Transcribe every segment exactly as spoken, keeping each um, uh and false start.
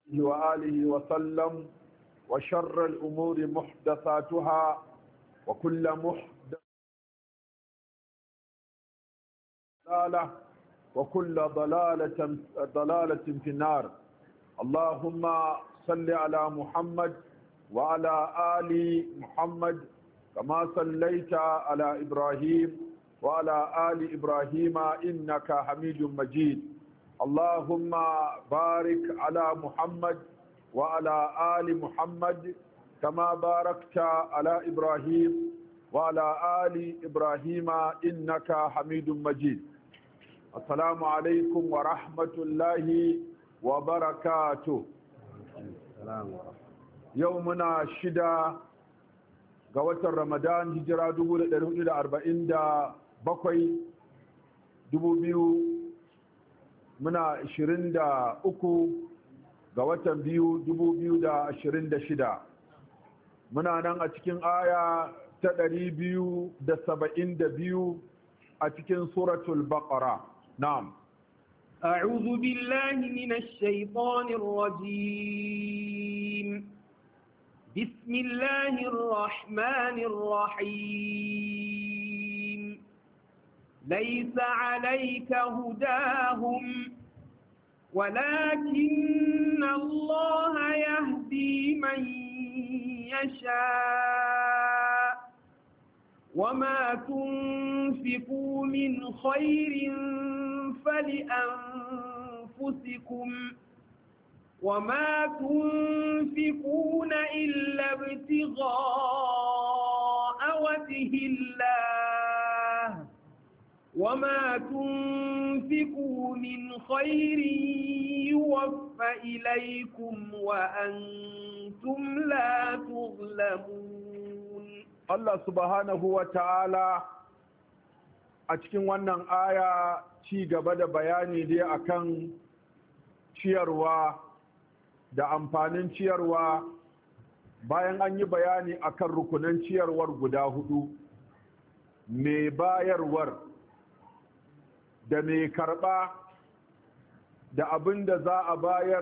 وآله وسلم وشر الأمور محدثاتها وكل محدثة ضلالة وكل ضلالة ضلالة في النار. اللهم صل على محمد وعلى آل محمد كما صليت على إبراهيم وعلى آل إبراهيم إنك حميد مجيد. اللهم بارك على محمد وعلى آل محمد كما باركت على إبراهيم وعلى آل إبراهيم إنك حميد مجيد. السلام عليكم ورحمة الله وبركاته. يومنا شدة قوة رمضان هجرة دبو دا أربعين دا بقوي دبو بيو muna ashirin da uku ga watan biyu dubu biyu da ashirin da shida. Muna nan a cikin aya ta ɗari biyu da saba'in da biyu a cikin suratul baqara. Na'am. أعوذ بالله من الشيطان الرجيم. بسم الله الرحمن الرحيم. ليس عليك هداهم ولكن الله يهدي من يشاء وما تنفقوا من خير فلأنفسكم وما تنفقون إلا ابتغاء وجه الله وما تنفقوا من خير يوفى إليكم وأنتم لا تظلمون. الله سبحانه وتعالى a cikin wannan aya ci gaba da bayani dai akan ciyarwa da amfanin ciyarwa bayan an yi bayani akan rukunan ciyarwar guda hudu, mai bayarwar da mai karɓa da abin da za a bayar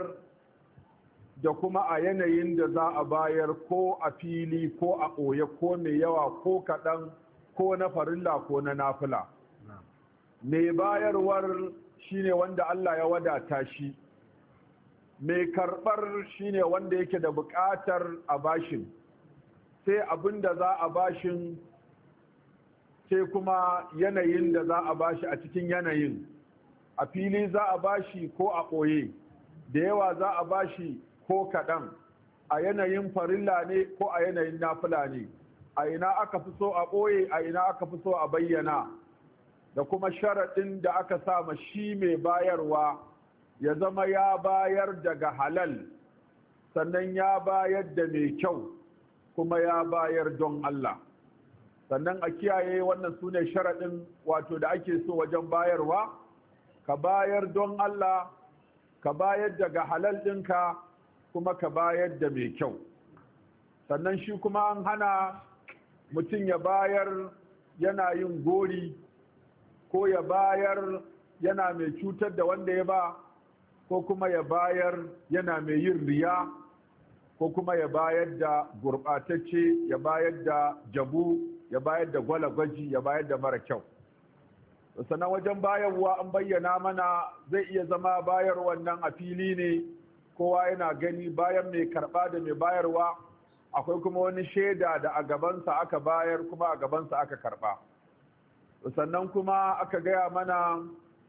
da kuma a yanayin da za a bayar ko a fili ko a ɓoye ko mai yawa ko kaɗan ko na farilla ko na nafila. Mai bayarwar shine wanda Allah ya wadata shi, mai karɓar shine wanda yake da buƙatar a bashin, sai abin da za a bashin sai kuma yanayin da za a bashi a cikin yanayin, a fili za a bashi ko a ɓoye, da yawa za a bashi ko kaɗan, a yanayin farilla ne ko a yanayin nafila ne, a ina aka fi so a ɓoye, a ina aka fi so a bayyana, da kuma sharaɗin da aka sa ma shi mai bayarwa ya zama ya bayar daga halal, sannan ya bayar da mai kyau, kuma ya bayar don Allah. Sannan a kiyaye wannan su ne sharaɗin wato da ake so wajen bayarwa, ka bayar don Allah, ka bayar daga halal ɗinka, kuma ka bayar da mai kyau. Sannan shi kuma an hana mutum ya bayar yana yin gori, ko ya bayar yana mai cutar da wanda ya ba, ko kuma ya bayar yana mai yin riya, ko kuma ya bayar da gurɓatacce, ya bayar da jabu, ya bayar da gwalagwaji, ya bayar da mara kyau. Sannan wajen bayarwa an bayyana mana zai iya zama bayar wannan a fili ne, kowa yana gani bayan mai karɓa da mai bayarwa akwai kuma wani shaida da a gabansa aka bayar kuma a gabansa aka karɓa. Sannan kuma aka gaya mana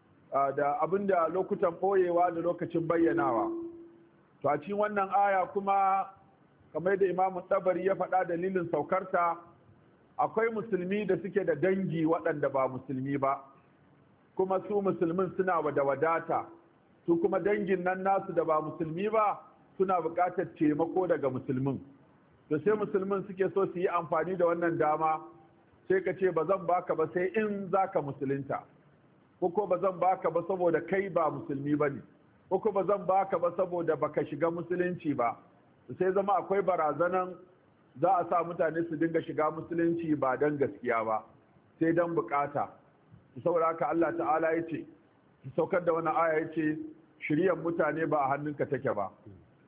da abin da lokutan ɓoyewa da lokacin bayyanawa. To a cikin wannan aya kuma kamar da Imamu Tabari ya faɗa dalilin saukarta, akwai musulmi da suke da dangi waɗanda ba musulmi ba, kuma su musulmin suna da wadata, su kuma dangin nan nasu da ba musulmi ba suna buƙatar taimako daga musulmin. To sai musulmin suke so su yi amfani da wannan dama, sai ka ce ba zan baka ba sai in zaka musulunta, ko ba zan baka ba saboda kai ba musulmi ba ne, ko ba zan baka ba saboda baka shiga musulunci ba. Sai zama akwai barazanan za a sa mutane su dinga shiga musulunci ba don gaskiya ba, sai don bukata. saboda haka Allah ta'ala ya ce saukar da wani aya ya ce shiryan mutane ba a hannunka take ba,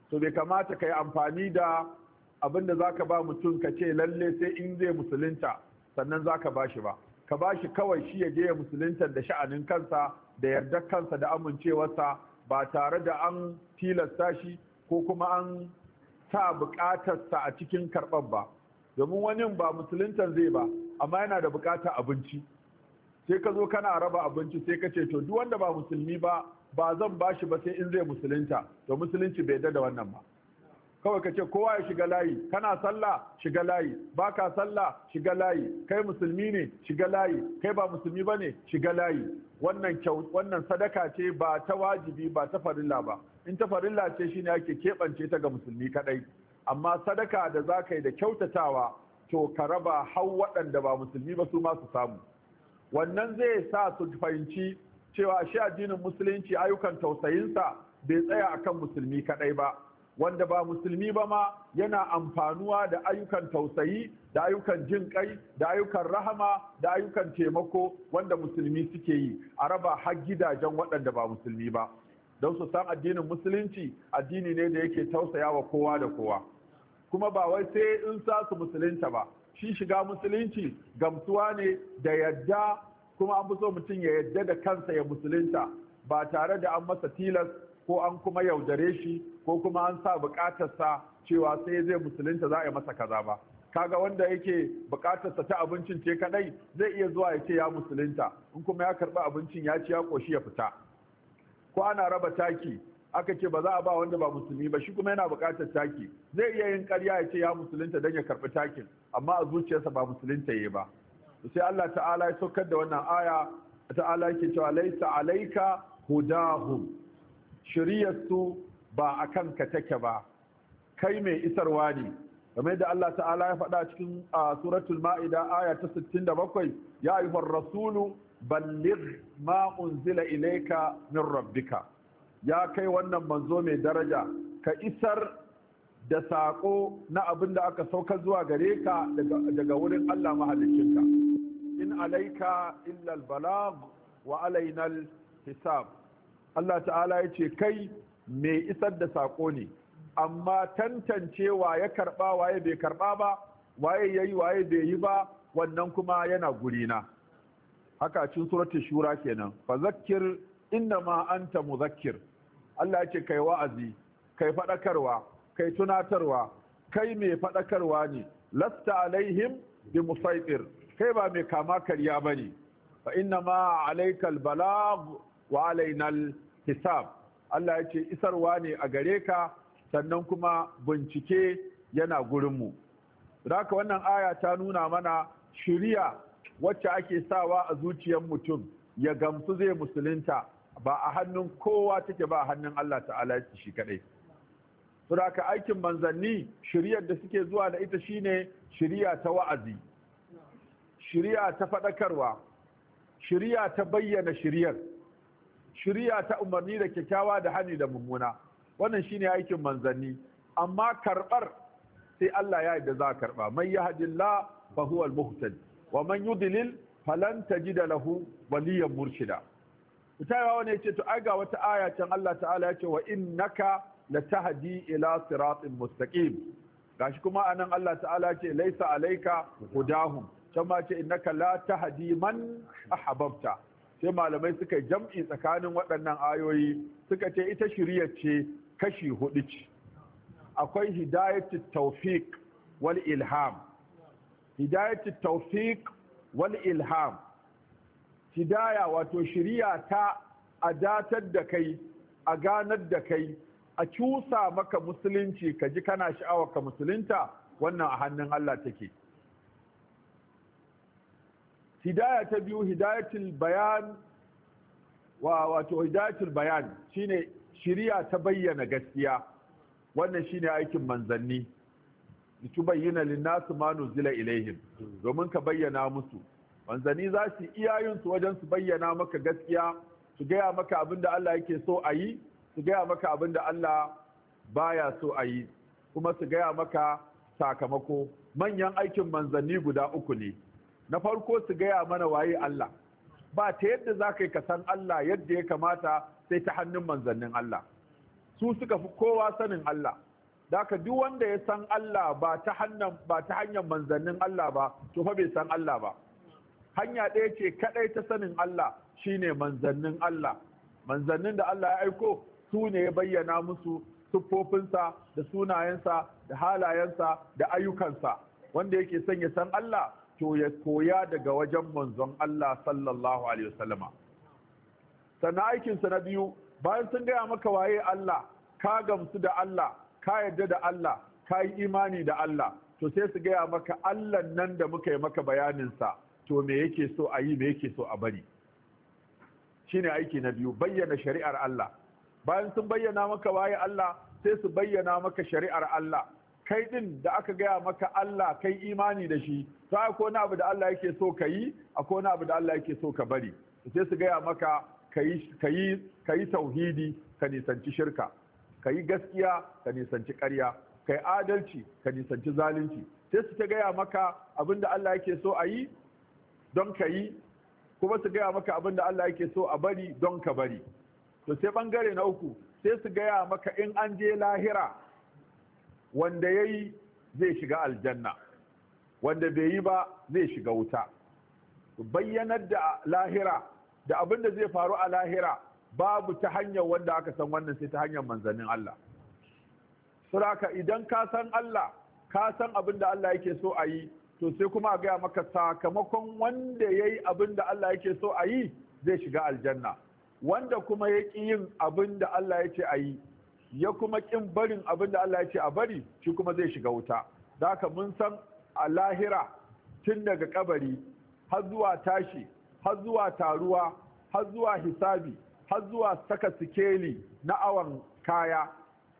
to bai kamata ka yi amfani da abin da za ka ba mutum ka ce lalle sai in zai musulunta sannan za ka ba shi ba, ka ba shi kawai shi ya je ya musulunta da sha'anin kansa da yardar kansa da amincewarsa ba tare da an tilasta shi ko kuma an sa bukatarsa a cikin karɓar ba, domin wani ba musuluntan zai ba amma yana da bukatar abinci, sai ka zo kana raba abinci sai ka ce to duk wanda ba musulmi ba ba zan ba shi ba sai in zai musulunta, to musulunci bai da wannan ba. Kawai ka ce kowa ya shiga layi, kana sallah shiga layi, baka sallah shiga layi, kai musulmi ne shiga layi, kai ba musulmi ba ne shiga layi. Wannan kyau, wannan sadaka ce ba ta wajibi ba ta farilla ba, in ta farilla ce shine ake keɓance ta ga musulmi kadai, amma sadaka da za ka yi da kyautatawa to ka raba hau waɗanda ba musulmi ba su ma su samu. Wannan zai sa su fahimci cewa shi addinin musulunci ayyukan tausayinsa bai tsaya akan musulmi kadai ba, wanda ba musulmi ba ma yana amfanuwa da ayyukan tausayi da ayyukan jin kai da ayyukan rahama da ayyukan taimako wanda musulmi suke yi, a raba har gidajen waɗanda ba musulmi ba, don su san addinin musulunci addini ne da yake tausaya wa kowa da kowa. Kuma ba wai sai in sa su musulunta ba, shi shiga musulunci gamsuwa ne da yadda, kuma an fi so mutum ya yadda da kansa ya musulunta ba tare da an masa tilas ko an kuma yaudare shi ko kuma an sa bukatarsa cewa sai zai musulunta za a yi masa kaza ba. Kaga wanda yake bukatarsa ta abincin ce kadai zai iya zuwa ya ce ya musulunta, in kuma ya karba abincin ya ci ya koshi ya fita. Ko ana raba taki aka ce ba za a ba wanda ba musulmi ba, shi kuma yana bukatar taki, zai iya yin ƙarya ya ce ya musulunta don ya karbi takin amma a zuciyarsa ba musulunta yayi ba. Sai Allah ta'ala ya saukar da wannan aya, ta'ala yake cewa laisa alaika hudahum, shiriyarsu ba a kanka take ba, kai mai isarwa ne, game da Allah ta'ala ya faɗa cikin suratul ma'ida aya ta sittin da bakwai, ya ayyuhar rasulu balligh ma unzila ilayka min rabbika, ya kai wannan manzo mai daraja ka isar da saƙo na abin da aka sauka zuwa gare ka daga wurin Allah mahaliccinka. In alaika illa al-balagh wa alaina al-hisab. Allah ta'ala ya ce kai mai isar da saƙo ne, amma tantancewa ya karɓa waye bai karɓa ba, waye yayi waye bai yi ba, wannan kuma yana gurina. Haka cikin suratul shura kenan, fa zakkir innama anta muzakkir. Allah ya ce kai wa'azi, kai faɗakarwa, kai tunatarwa, kai mai faɗakarwa ne, lasta alaihim bi musaitir, kai ba mai kama karya bane, fa innama alaikal balagh wa alainal hisab. Allah ya ce isarwa ne a gare ka, sannan kuma bincike yana gurinmu. Haka wannan aya ta nuna mana shiriya wacce ake sawa a zuciyar mutum ya gamsu zai musulunta ba a hannun kowa take ba, a hannun Allah ta'ala shi kadai. Haka aikin manzanni shiriyar da suke zuwa da ita shine shiriya ta wa'azi, shiriya ta faɗakarwa, shiriya ta bayyana shiriyar, shiriya ta umarni da kyakkyawa da hani da mummuna. Wannan shine aikin manzanni, amma karɓar sai Allah ya yarda za a karɓa. Man yahdillah fa huwa al-muhtadi wa man yudlil falan tajida lahu waliyan murshida. Mutawa wani ya ce to ai ga wata aya can Allah ta'ala ya ce wa innaka latahdi ila siratin mustaqim. Gashi kuma anan Allah ta'ala ce laisa alayka hudahum, can ma ce innaka la tahdi man ahbabta. Sai malamai suka jam'i tsakanin waɗannan ayoyi suka ce ita shiriyar ce kashi hudu ce. Akwai hidayatut tawfiq wal ilham. Hidayatut tawfiq wal ilham. Hidaya wato shiriya ta a datar da kai, a ganar da kai, a cusa maka musulunci ka ji kana sha'awar ka musulunta, wannan a hannun Allah take. Hidaya ta biyu hidayatul bayan wa wato hidayatul bayan shine shiriya ta bayyana gaskiya, wannan shine aikin manzanni, litubayyana lin-nasi ma nuzila ilaihim, domin ka bayyana musu. Manzanni za su iyayensu wajen su bayyana maka gaskiya, su gaya maka abin da Allah yake so a yi, su gaya maka abin da Allah baya so a yi, kuma su gaya maka sakamako. Manyan aikin manzanni guda uku ne. Na farko su gaya mana waye Allah, ba ta yadda za ka yi ka san Allah yadda ya kamata sai ta hannun manzannin Allah. su suka fi kowa sanin Allah. Da haka duk wanda ya san Allah ba ta hanyar ba ta hanyar manzannin Allah ba to fa bai san Allah ba. Hanya ɗaya ce kadai ta sanin Allah shine manzannin Allah. Manzannin da Allah ya aiko su ne ya bayyana musu siffofinsa da sunayensa da halayensa da ayyukansa. Wanda yake son ya san Allah to ya koya daga wajen manzon Allah sallallahu alaihi wasallama. Sannan aikinsa na biyu, bayan sun gaya maka waye Allah, ka gamsu da Allah, ka yarda da Allah, ka yi imani da Allah, to sai su gaya maka Allah nan da muka yi maka bayaninsa, to me yake so a yi, me yake so a bari. Shine aiki na biyu, bayyana shari'ar Allah. Bayan sun bayyana maka waye Allah, sai su bayyana maka shari'ar Allah. Kai din da aka gaya maka Allah, kai imani da shi, to akwai wani abu da Allah yake so ka yi, akwai wani abu da Allah yake so ka bari. Sai su gaya maka ka yi tauhidi, ka nisanci shirka, ka yi gaskiya, ka nisanci ƙarya, ka yi adalci, ka nisanci zalunci. Sai su ta gaya maka abin da Allah yake so a yi don ka yi, kuma su gaya maka abin da Allah yake so a bari don ka bari. To sai ɓangare na uku, sai su gaya maka in an je lahira wanda ya yi zai shiga aljanna, wanda bai yi ba zai shiga wuta. Bayyanar da lahira da abin da zai faru a lahira babu ta hanyar wanda aka san wannan sai ta hanyar manzannin Allah. Suraka idan ka san Allah, ka san abin da Allah yake so a yi, to sai kuma a gaya maka sakamakon wanda ya yi abin da Allah yake so a yi zai shiga aljanna. Wanda kuma ya ƙi yin abin da Allah ya ce a yi, ya kuma ƙin barin abin da Allah ya ce a bari, shi kuma zai shiga wuta. Da haka mun san a lahira tun daga kabari har zuwa tashi, har zuwa taruwa, har zuwa hisabi, har zuwa saka sikeli na awon kaya,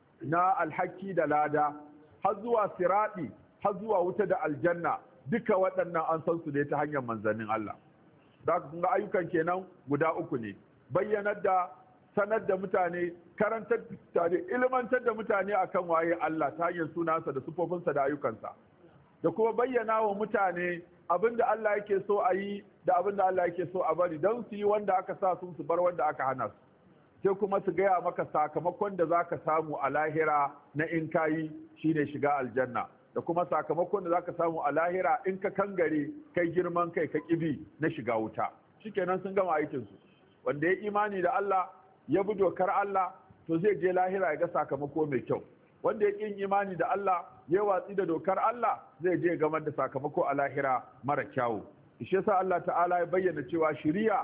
na alhaki da lada, har zuwa siraɗi, har zuwa wuta da aljanna, duka waɗannan an san su ne ta hanyar manzannin Allah. Da haka kun ga ayyukan kenan guda uku ne. Bayyanar da, sanar da mutane, karantar da mutane, ilmantar da mutane akan waye Allah ta hanyar sunansa da sufofinsa da ayyukansa. Da kuma bayyana wa mutane abin da Allah yake so a yi da abin da Allah yake so a bari, don su yi wanda aka sa sun su bar wanda aka hana su. Sai kuma su gaya maka sakamakon da za ka samu a lahira na in ka yi shine shiga aljanna, da kuma sakamakon da za ka samu a lahira in ka kangare kai girman kai ka kibi na shiga wuta. Shikenan sun gama aikinsu. Wanda ya imani da Allah ya bi dokar Allah to zai je lahira ya ga sakamako mai kyau. Wanda ya ƙin imani da Allah ya watsi da dokar Allah zai je gamar da sakamako a lahira mara kyawu. Shi yasa Allah ta'ala ya bayyana cewa shiriya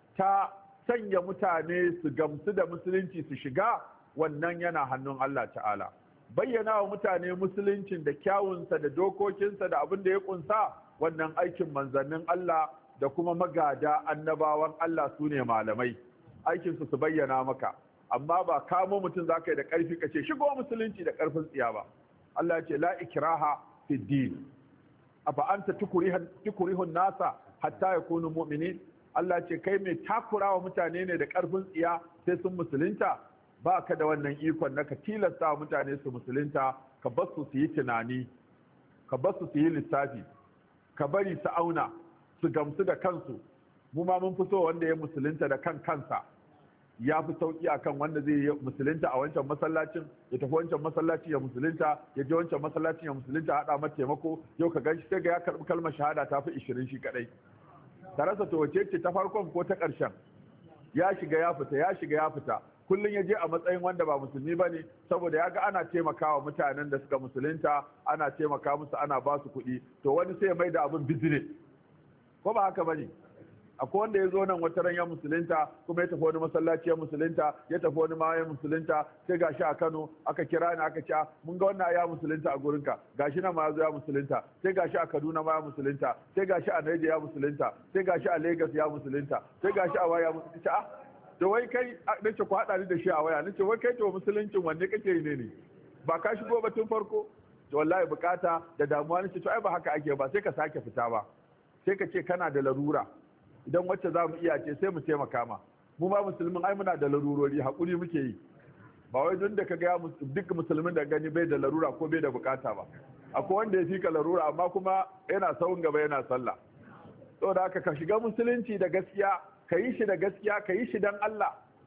ta sanya mutane su gamsu da musulunci su shiga, wannan yana hannun Allah ta'ala. Bayyana wa mutane musuluncin da kyawunsa da dokokinsa da abin da ya kunsa, wannan aikin manzannin Allah da kuma magada annabawan Allah su ne malamai. Aikinsu su bayyana maka, amma ba kamo mutum za ka yi da ƙarfi ka ce shigo musulunci da ƙarfin tsiya ba. Allah ya ce la ikraha fi din, afa anta tukurihun nasa hatta yakunu mu'minin. Allah ce kai mai takurawa mutane ne da ƙarfin tsiya sai sun musulunta, ba ka da wannan ikon na ka tilasta mutane su musulunta, ka bar su su yi tunani, ka bar su su yi lissafi, ka bari su auna, su gamsu da kansu. Mu ma mun fi so wanda ya musulunta da kan kansa, ya fi sauki akan wanda zai yi musulunta a wancan masallacin ya tafi wancan masallacin ya musulunta, ya je wancan masallacin ya musulunta, haɗa mata taimako, yau ka ganshi sai ga ya karɓi kalmar shahada ta fi ishirin shi kaɗai. Ta rasa to wace ce ta farkon ko ta ƙarshen? Ya shiga ya fita, ya shiga ya fita. Kullum ya je a matsayin wanda ba musulmi ba ne, saboda ya ga ana taimakawa mutanen da suka musulunta, ana taimaka musu, ana ba su kuɗi, to wani sai ya mai da abin business. Ko ba haka ba ne? Akwai wanda ya zo nan wata ran ya musulunta, kuma ya tafi wani masallaci ya musulunta, ya tafi wani ma ya musulunta, sai gashi a Kano aka kira ni aka ce mun ga wannan ya musulunta a gurinka, gashi nan ma ya zo ya musulunta, sai gashi a Kaduna ma ya musulunta, sai gashi a Niger ya musulunta, sai gashi a Lagos ya musulunta, sai gashi a waya musulunta. Ah, to wai kai nace ku haɗa ni da shi a waya, nace wai kai to musuluncin wanne kake yi ne ne? Ba ka shigo ba tun farko? To wallahi bukata da damuwa nace to ai ba haka ake ba, sai ka sake fita ba. Sai ka ce kana da larura. Idan wacce za mu iya ce sai mu taimaka ma. Mu ma musulmin ai muna da larurori, haƙuri muke yi. Ba wai don da ka ga duk musulmin da gani bai da larura ko bai da bukata ba. Akwai wanda ya fi ka larura amma kuma yana sawun gaba yana sallah. Saboda haka ka shiga musulunci da gaskiya, ka yi shi da gaskiya, ka yi shi don Allah.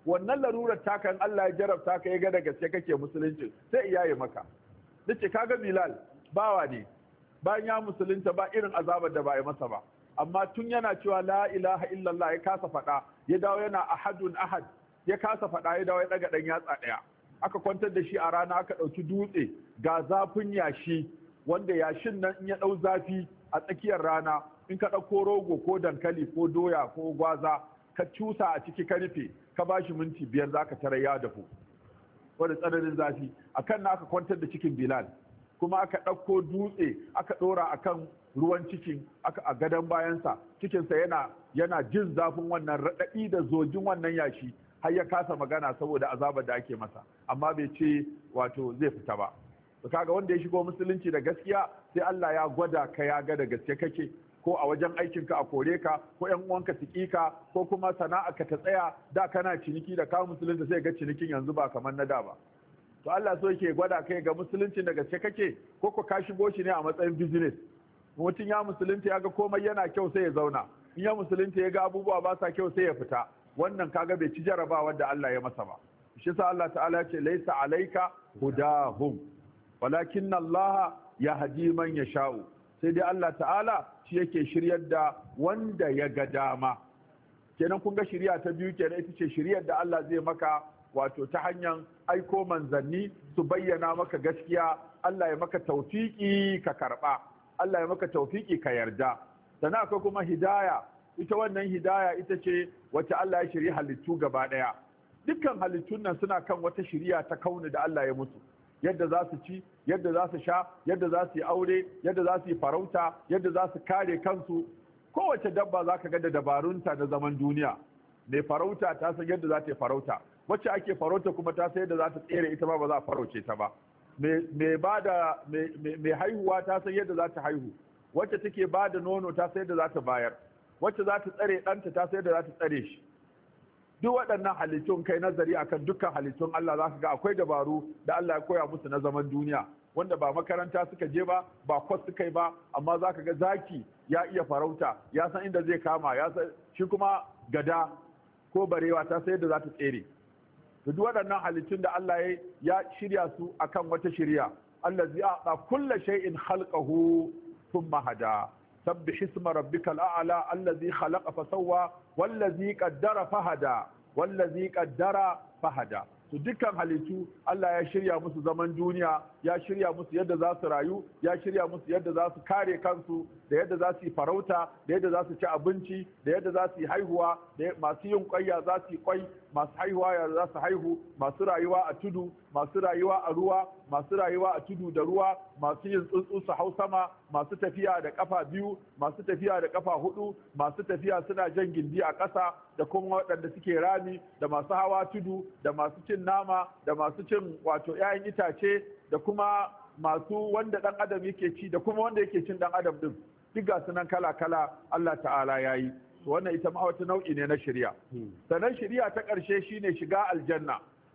wannan larurar takan Allah ya jarabta ka ya ga da gaske kake musulunci sai iyaye maka. Nace kaga Bilal bawa ne, bayan ya musulunta ba irin azabar da ba ya masa ba, amma tun yana cewa la ilaha illallah ya kasa faɗa, ya dawo yana ahadun ahad, ya kasa faɗa, ya dawo ya ɗaga ɗan yatsa ɗaya. Aka kwantar da shi a rana, aka ɗauki dutse ga zafin yashi, wanda yashin nan in ya ɗau zafi a tsakiyar rana, in ka ɗauko rogo ko dankali ko doya ko gwaza ka cusa a ciki ka rufe, ka ba shi minti biyar za ka tara ya dafu, wanda tsananin zafi. A kan na aka kwantar da cikin Bilal, kuma aka ɗauko dutse aka ɗora a kan ruwan cikin, aka a gadon bayansa, cikinsa yana yana jin zafin wannan raɗaɗi da zogin wannan yashi, har ya kasa magana saboda azabar da ake masa, amma bai ce wato zai fita ba. To kaga wanda ya shigo musulunci da gaskiya, sai Allah ya gwada ka, ya ga da gaske kake, ko a wajen aikinka a kore ka, ko yan uwanka su ka, ko kuma sana'a ka ta tsaya, da kana ciniki da ka musulunta sai ga cinikin yanzu ba kamar na da ba. To Allah so yake gwada kai ga musulunci da gaske kake, ko ko ka shigo shi ne a matsayin business. Mutum ya musulunta ya ga komai yana kyau sai ya zauna, in ya musulunta ya ga abubuwa ba sa kyau sai ya fita. Wannan kaga bai ci jarabawar da Allah ya masa ba. Shi sa Allah ta'ala ya ce laisa alaika hudahum walakin Allah yahdi man yasha'u. Sai dai Allah ta'ala shi yake shiryar da wanda ya ga dama. Kenan kun ga shiriya ta biyu kenan, ita ce shiryar da Allah zai maka wato ta hanyar aiko manzanni su bayyana maka gaskiya, Allah ya maka tawfiki ka karba, Allah ya maka tawfiki ka yarda. Sannan akwai kuma hidaya. Ita wannan hidaya ita ce wacce Allah ya shiri halittu gaba ɗaya. Dukkan halittun nan suna kan wata shiriya ta kauni da Allah ya mutu. Yadda za su ci, yadda za su sha, yadda za su yi aure, yadda za su yi farauta, yadda za su kare kansu. Kowace dabba za ka ga da dabarunta na zaman duniya. Mai farauta ta san yadda za ta yi farauta. Wacce ake farauta kuma ta san yadda za ta tsere, ita ma ba za a farauce ta ba. Mai bada mai haihuwa ta san yadda za ta haihu. Wacce take ba da nono ta san yadda za ta bayar. Wacce za ta tsare ɗanta ta sai da za ta tsare shi. Duk waɗannan halittun kai nazari akan dukkan halittun Allah za ka ga akwai dabaru da Allah ya koya musu na zaman duniya, wanda ba makaranta suka je ba, ba kwas suka yi ba, amma za ka ga zaki ya iya farauta, ya san inda zai kama, ya san shi kuma gada ko barewa ta sai da za ta tsere. Duk waɗannan halittun da Allah ya shirya su akan wata shirya. Allazi a'ta kulla shay'in khalqahu thumma hada. سبح اسم ربك الأعلى الذي خلق فسوى والذي قدر فهدى والذي قدر فهدى. To dukkan halittu Allah ya shirya musu zaman duniya, ya shirya musu yadda za su rayu, ya shirya musu yadda za su kare kansu, da yadda za su yi farauta, da yadda za su ci abinci, da yadda za su yi haihuwa, da masu yin kwaya za su yi kwai, masu haihuwa ya za su haihu, masu rayuwa a tudu, masu rayuwa a ruwa, masu rayuwa a tudu da ruwa, masu yin tsuntsu su hau sama, masu tafiya da kafa biyu, masu tafiya da kafa hudu, masu tafiya suna jan gindi a ƙasa, da kuma waɗanda suke rami, da masu hawa tudu, da masu cin nama, da masu cin wato 'ya'yan itace, da kuma masu wanda ɗan adam yake ci, da kuma wanda yake cin ɗan adam ɗin. Duk ga sunan kala-kala Allah ta'ala ya yi. Wannan ita ma wata nau'i ne na shari'a. Sannan shari'a ta ƙarshe shine shiga aljanna.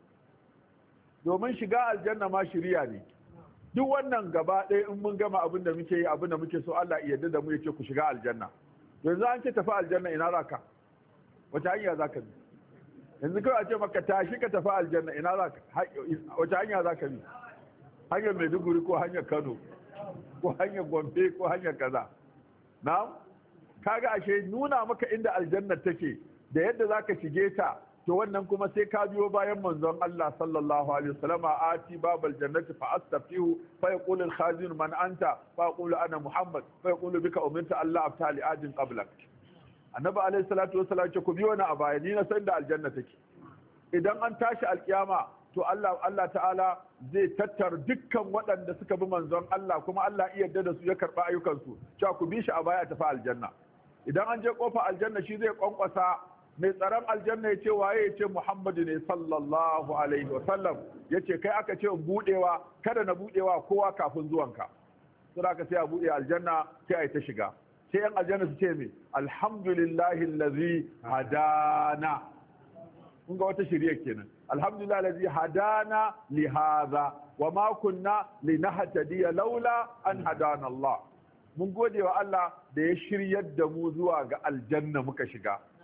Domin shiga aljanna ma shari'a ne. Duk wannan gaba ɗaya in mun gama abin da muke yi, abin da muke so, Allah ya yarda da mu ya ce ku shiga aljanna. Yanzu an ce tafi aljanna, ina za ka? Wace hanya za ka bi? Yanzu kawai a ce maka tashi ka tafi aljanna, ina za ka? Wace hanya za ka bi? Hanyar Maiduguri ko hanyar Kano ko hanyar Gombe ko hanyar kaza. Na'am? Kaga ashe nuna maka inda aljanna take da yadda zaka shige ta, to wannan kuma sai ka biyo bayan manzon Allah sallallahu alaihi wasallam, ati babal jannati fa astafihu fa yaqulu al khazin man anta fa yaqulu ana Muhammad fa yaqulu bika umirta Allah afta li ajin qablak. Annabi alaihi salatu wasallam ce ku biyo na a baya, ni na san da aljanna take. Idan an tashi alkiyama to Allah Allah ta'ala zai tattar dukkan waɗanda suka bi manzon Allah, kuma Allah iya yarda da su ya karɓa ayyukansu, cewa ku bi shi a baya tafi aljanna. Idan an je kofa aljanna shi zai kwankwasa, mai tsaron aljanna ya ce waye, ya ce Muhammadu ne sallallahu alaihi wa sallam, ya ce kai aka ce in buɗewa, kada na buɗewa kowa kafin zuwanka. Sai aka sai a buɗe aljanna sai a yi ta shiga. Sai yan aljanna su ce me, alhamdulillahi allazi hadana. Kun ga wata shirya kenan. Alhamdulillah allazi hadana li hadha wa ma kunna linahtadiya laula an hadana Allah. Mun gode wa Allah da ya shiryar da mu zuwa ga aljanna muka shiga.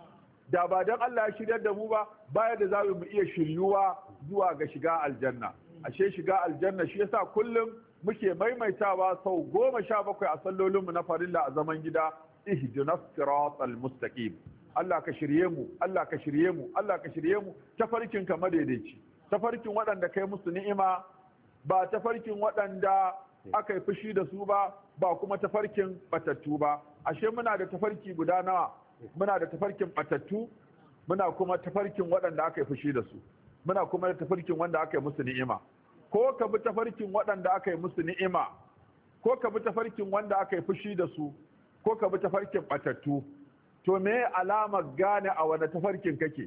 da ba dan Allah ya shiryar da mu ba baya da za mu iya shiryuwa zuwa ga shiga aljanna. Ashe shiga aljanna shi yasa kullum muke maimaitawa sau goma sha bakwai a sallolinmu na farilla a zaman gida, ihdinas siratal mustaqim. Allah ka shirye mu, Allah ka shirye mu, Allah ka shirye mu tafarkin ka madaidaici, tafarkin waɗanda kai musu ni'ima, ba tafarkin waɗanda aka yi fushi da su ba, ba kuma tafarkin batattu ba. Ashe muna da tafarki guda nawa? Muna da tafarkin batattu, muna kuma tafarkin waɗanda aka yi fushi da su, muna kuma da tafarkin wanda aka yi musu ni'ima. Ko ka bi tafarkin waɗanda aka yi musu ni'ima, ko ka bi tafarkin wanda aka yi fushi da su, ko ka bi tafarkin batattu. To me alamar gane a wani tafarkin kake?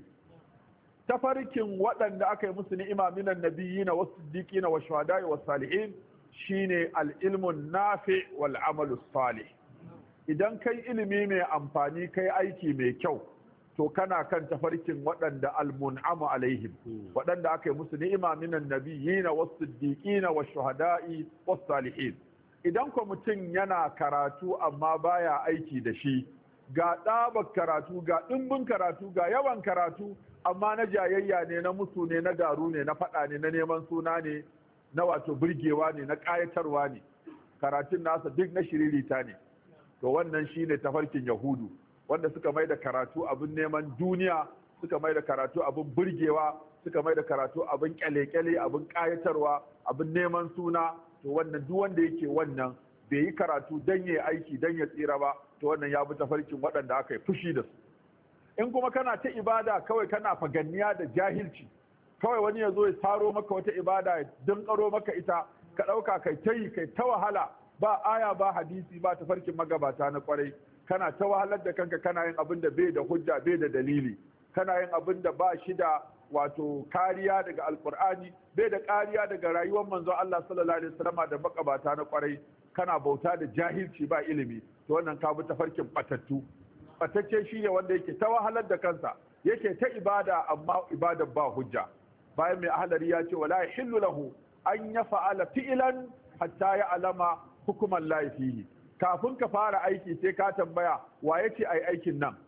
Tafarkin waɗanda aka yi musu ni'ima minan nabiyina was siddiqina was shuhada'i was salihin shine al-ilmun nafi wal amalu salih. Idan kai ilimi mai amfani kai aiki mai kyau to kana kan tafarkin waɗanda al-mun'amu alaihim, waɗanda aka yi musu ni'ima minan nabiyina was siddiqina was shuhada'i was salihin. Idan ko mutum yana karatu amma baya aiki da shi, ga ɗabar karatu, ga ɗimbin karatu, ga yawan karatu, amma na jayayya ne, na musu ne, na garu ne, na faɗa ne, na neman suna ne, na wato burgewa ne, na ƙayatarwa ne, karatun nasa duk na shiririta ne. To wannan shi ne tafarkin Yahudu, wanda suka mai da karatu abin neman duniya, suka mai da karatu abin burgewa, suka mai da karatu abin ƙyale-ƙyale, abin ƙayatarwa, abin neman suna. To wannan duk wanda yake wannan bai yi karatu don ya aiki don ya tsira ba, to wannan ya bi tafarkin waɗanda aka yi fushi da su. In kuma kana ta ibada kawai kana faganniya da jahilci, kawai wani ya zo ya taro maka wata ibada ya dinkaro maka ita, ka ɗauka kai ta yi kai ta wahala, ba aya ba hadisi ba tafarkin magabata na kwarai, kana ta wahalar da kanka, kana yin abin da bai da hujja bai da dalili, kana yin abin da ba shi da wato kariya daga alkur'ani, bai da kariya daga rayuwar manzo Allah sallallahu alaihi wasallam da magabata na kwarai, kana bauta da jahilci ba ilimi, to wannan ka bi tafarkin batattu. Batacce shine wanda yake ta wahalar da kansa, yake ta ibada amma ibadar ba hujja. Bayan mai ahlari ya ce wala yahillu lahu an yaf'ala fi'lan hatta ya'lama hukuman lahi fihi. Kafin ka fara aiki sai ka tambaya wa yace ai aikin nan?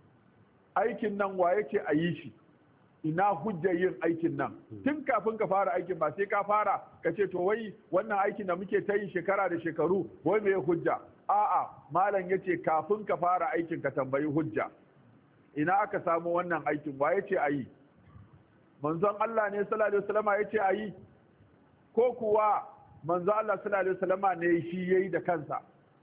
Aikin nan wa yace a yi shi? Ina hujjar yin aikin nan? Tun kafin ka fara aikin ba sai ka fara ka ce to wai wannan aikin da muke ta yi shekara da shekaru wai me hujja? A'a, malam yace kafin ka fara aikin ka tambayi hujja. Ina aka samu wannan aikin? Wa yace a yi? Manzon Allah ne sallallahu alaihi wasallam yace a yi? Ko kuwa manzon Allah sallallahu alaihi wasallam ne shi yayi da kansa?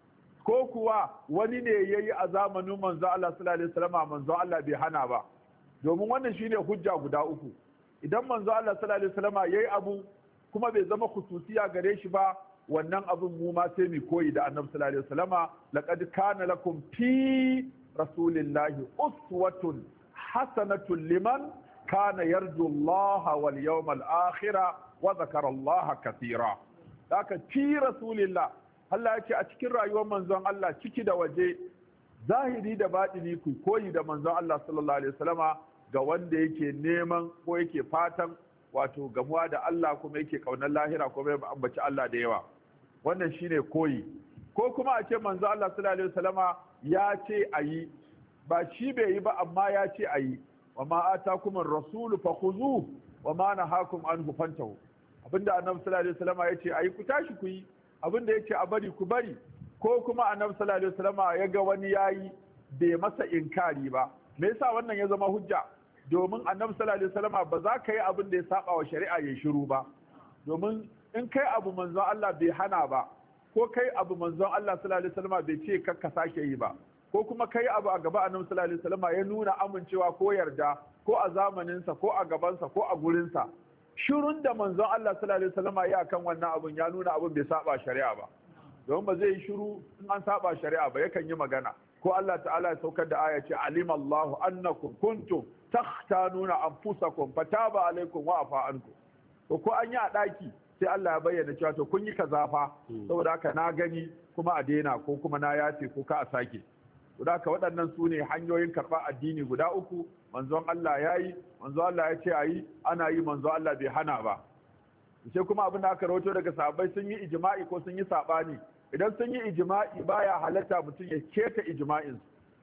Ko kuwa wani ne yayi a zamanin manzon Allah sallallahu alaihi wasallam manzon Allah bai hana ba? Domin wannan shine hujja guda uku. Idan manzo Allah sallallahu alaihi wasallam yayi abu kuma bai zama khususiya gare shi ba, wannan abun mu ma sai mu koyi da Annabi sallallahu alaihi wasallama. Laqad kana lakum fi rasulillahi uswatun hasanatun liman kana yarju Allah wal yawmal akhir wa dhakara Allah katira. Haka fi rasulillah, Allah ya ce a cikin rayuwar manzon Allah ciki da waje, zahiri da baɗini ku koyi da manzon Allah sallallahu alaihi wasallama ga wanda yake neman ko yake fatan wato gamuwa da Allah kuma yake kaunar lahira kuma ya ambaci Allah da yawa. Wannan shine koyi. Ko kuma a ce manzon Allah sallallahu alaihi wasallama ya ce ayi, ba shi bai yi ba amma ya ce ayi. Wa ma atakum ar-rasul fakhuzuhu wa ma nahakum anhu fantahu. Abinda Annabi sallallahu alaihi wasallama ya ce ayi ku tashi ku yi, abinda ya ce a bari ku bari. Ko kuma Annabi sallallahu alaihi wasallama ya ga wani yayi bai masa inkari ba. Me yasa wannan ya zama hujja? Domin Annabi sallallahu alaihi wasallama ba za ka yi abin da ya saba wa shari'a ya shiru ba. Domin in kai abu manzon Allah bai hana ba, ko kai abu manzon Allah sallallahu alaihi wasallama bai ce kar ka sake yi ba, ko kuma kai abu a gaba Annabi sallallahu alaihi wasallama ya nuna amincewa ko yarda ko a zamaninsa ko a gabansa ko a gurinsa, shirun da manzon Allah sallallahu alaihi wasallama ya kan wannan abun ya nuna abun bai saba shari'a ba. Don ba zai yi shiru in an saba shari'a ba, yakan yi magana. Ko Allah ta'ala ya saukar da aya ce alim Allahu annakum kuntum takhtanuna anfusakum fataba alaikum wa afa ankum. To ko an yi a daki sai Allah ya bayyana cewa to kun yi kaza fa, saboda haka na gani kuma a daina ko kuma na yace ko ka a sake. Saboda haka waɗannan su ne hanyoyin karɓar addini guda uku. Manzon Allah ya yi, manzon Allah ya ce a yi, ana yi, manzon Allah bai hana ba. Sai kuma abin da aka rawaito daga sahabbai sun yi ijma'i ko sun yi sabani. Idan sun yi ijma'i baya halatta mutum ya keta ijma'in.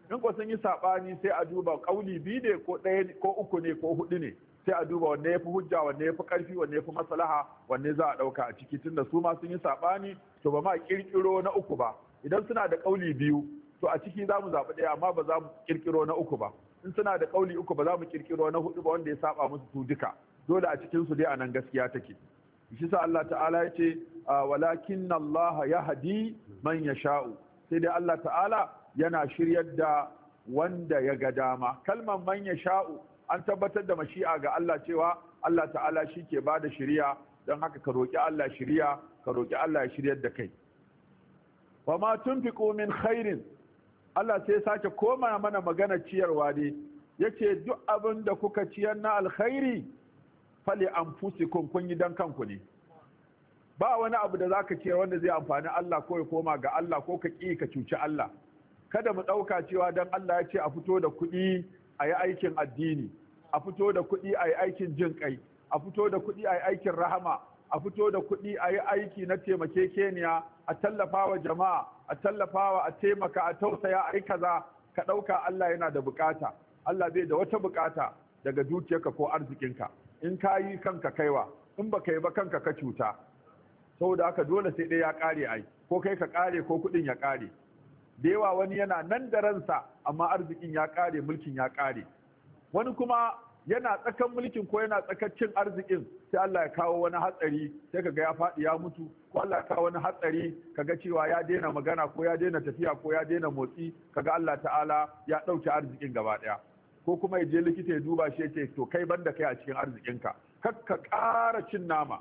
in ko sun yi sabani sai a duba kauli biyu ne ko ɗaya ko uku ne ko hudu ne sai a duba wanne yafi hujja wanne yafi karfi wanne yafi maslaha wanne za a dauka a ciki tunda su ma sun yi sabani to ba ma kirkiro na uku ba idan suna da kauli biyu to a ciki za mu zaɓi ɗaya amma ba za mu kirkiro na uku ba in suna da kauli uku ba za mu kirkiro na hudu ba wanda ya saba musu su duka dole a cikin su dai anan gaskiya take shi sa Allah ta'ala ya ce walakin Allah yahdi man yasha'u sai dai Allah ta'ala yana shiryar da wanda ya ga dama kalmar man yasha'u an tabbatar da mashi'a ga Allah cewa Allah ta'ala shi ke bada shiriya don haka ka roki Allah shiriya ka roki Allah ya shiryar da kai wa ma tunfiqu min khairin Allah sai sake koma mana magana ciyarwa ne yace duk abin da kuka ciyar na alkhairi fali anfusikum kun yi dan kanku ne ba wani abu da zaka ciyar wanda zai amfani Allah ko ya koma ga Allah ko ka ki ka cuci Allah kada mu dauka cewa dan Allah ya ce a fito da kuɗi a yi aikin addini a fito da kuɗi a yi aikin jin kai a fito da kuɗi a yi aikin rahama a fito da kuɗi a yi aiki na taimakekeniya a tallafa wa jama'a a tallafa wa a taimaka a tausaya a yi kaza ka ɗauka Allah yana da bukata Allah bai da wata bukata daga dukiyarka ko arzikinka in ka yi kanka kaiwa in ba yi ba kanka ka cuta saboda haka dole sai ɗaya ya ƙare ai ko kai ka ƙare ko kuɗin ya ƙare da yawa wani yana nan da ransa amma arzikin ya ƙare mulkin ya ƙare wani kuma yana tsakan mulkin ko yana tsakacin arzikin sai Allah ya kawo wani hatsari sai kaga ya faɗi ya mutu ko Allah ya kawo wani hatsari kaga cewa ya daina magana ko ya daina tafiya ko ya daina motsi kaga Allah ta'ala ya ɗauke arzikin gaba ɗaya ko kuma ya je likita ya duba shi ya ce to kai banda kai a cikin arzikinka kakka ƙara cin nama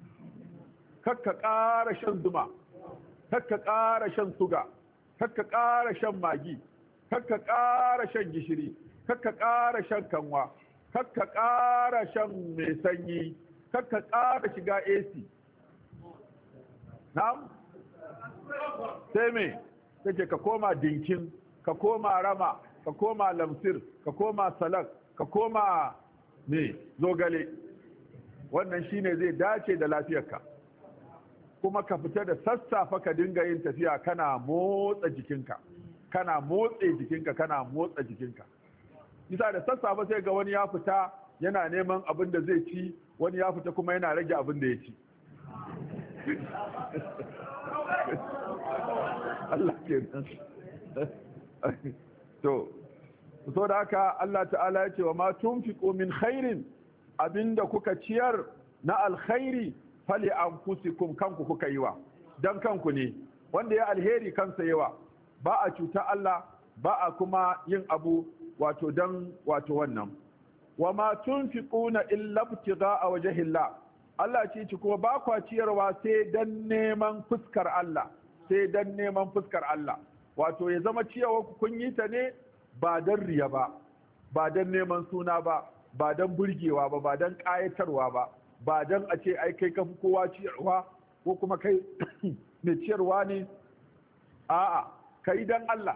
kakka ƙara shan zuma kakka ƙara shan suga kakka ƙara shan magi kakka ƙara shan gishiri kakka ƙara shan kanwa kakka ƙara shan mai sanyi kakka ƙara shiga A C na'am sai me take ka koma dinkin ka koma rama ka koma lamsir ka koma salak ka koma me zogale wannan shine zai dace da lafiyarka kuma ka fita da sassafe ka dinga yin tafiya kana motsa jikinka kana motsa jikinka kana motsa jikinka bisa da sassafe sai ga wani ya fita yana neman abin da zai ci wani ya fita kuma yana rage abin da ya ci Allah kenan to so da haka Allah ta'ala ya ce wa ma tunfiqu min khairin abinda kuka ciyar na alkhairi fali anfusikum kanku kuka yi wa dan kanku ne wanda ya alheri kansa yawa ba a cuta Allah ba a kuma yin abu wato dan wato wannan wa ma tunfiquna illa ibtigha'a wajhillah Allah ce ci kuma ba kwa ciyarwa sai dan neman fuskar Allah sai dan neman fuskar Allah wato ya zama ciyawa kun yi ta ne ba dan riya ba ba dan neman suna ba ba dan burgewa ba ba dan kayatarwa ba ba dan a ce ai kai kafi kowa ciyarwa ko kuma kai mai ciyarwa ne a'a kai dan Allah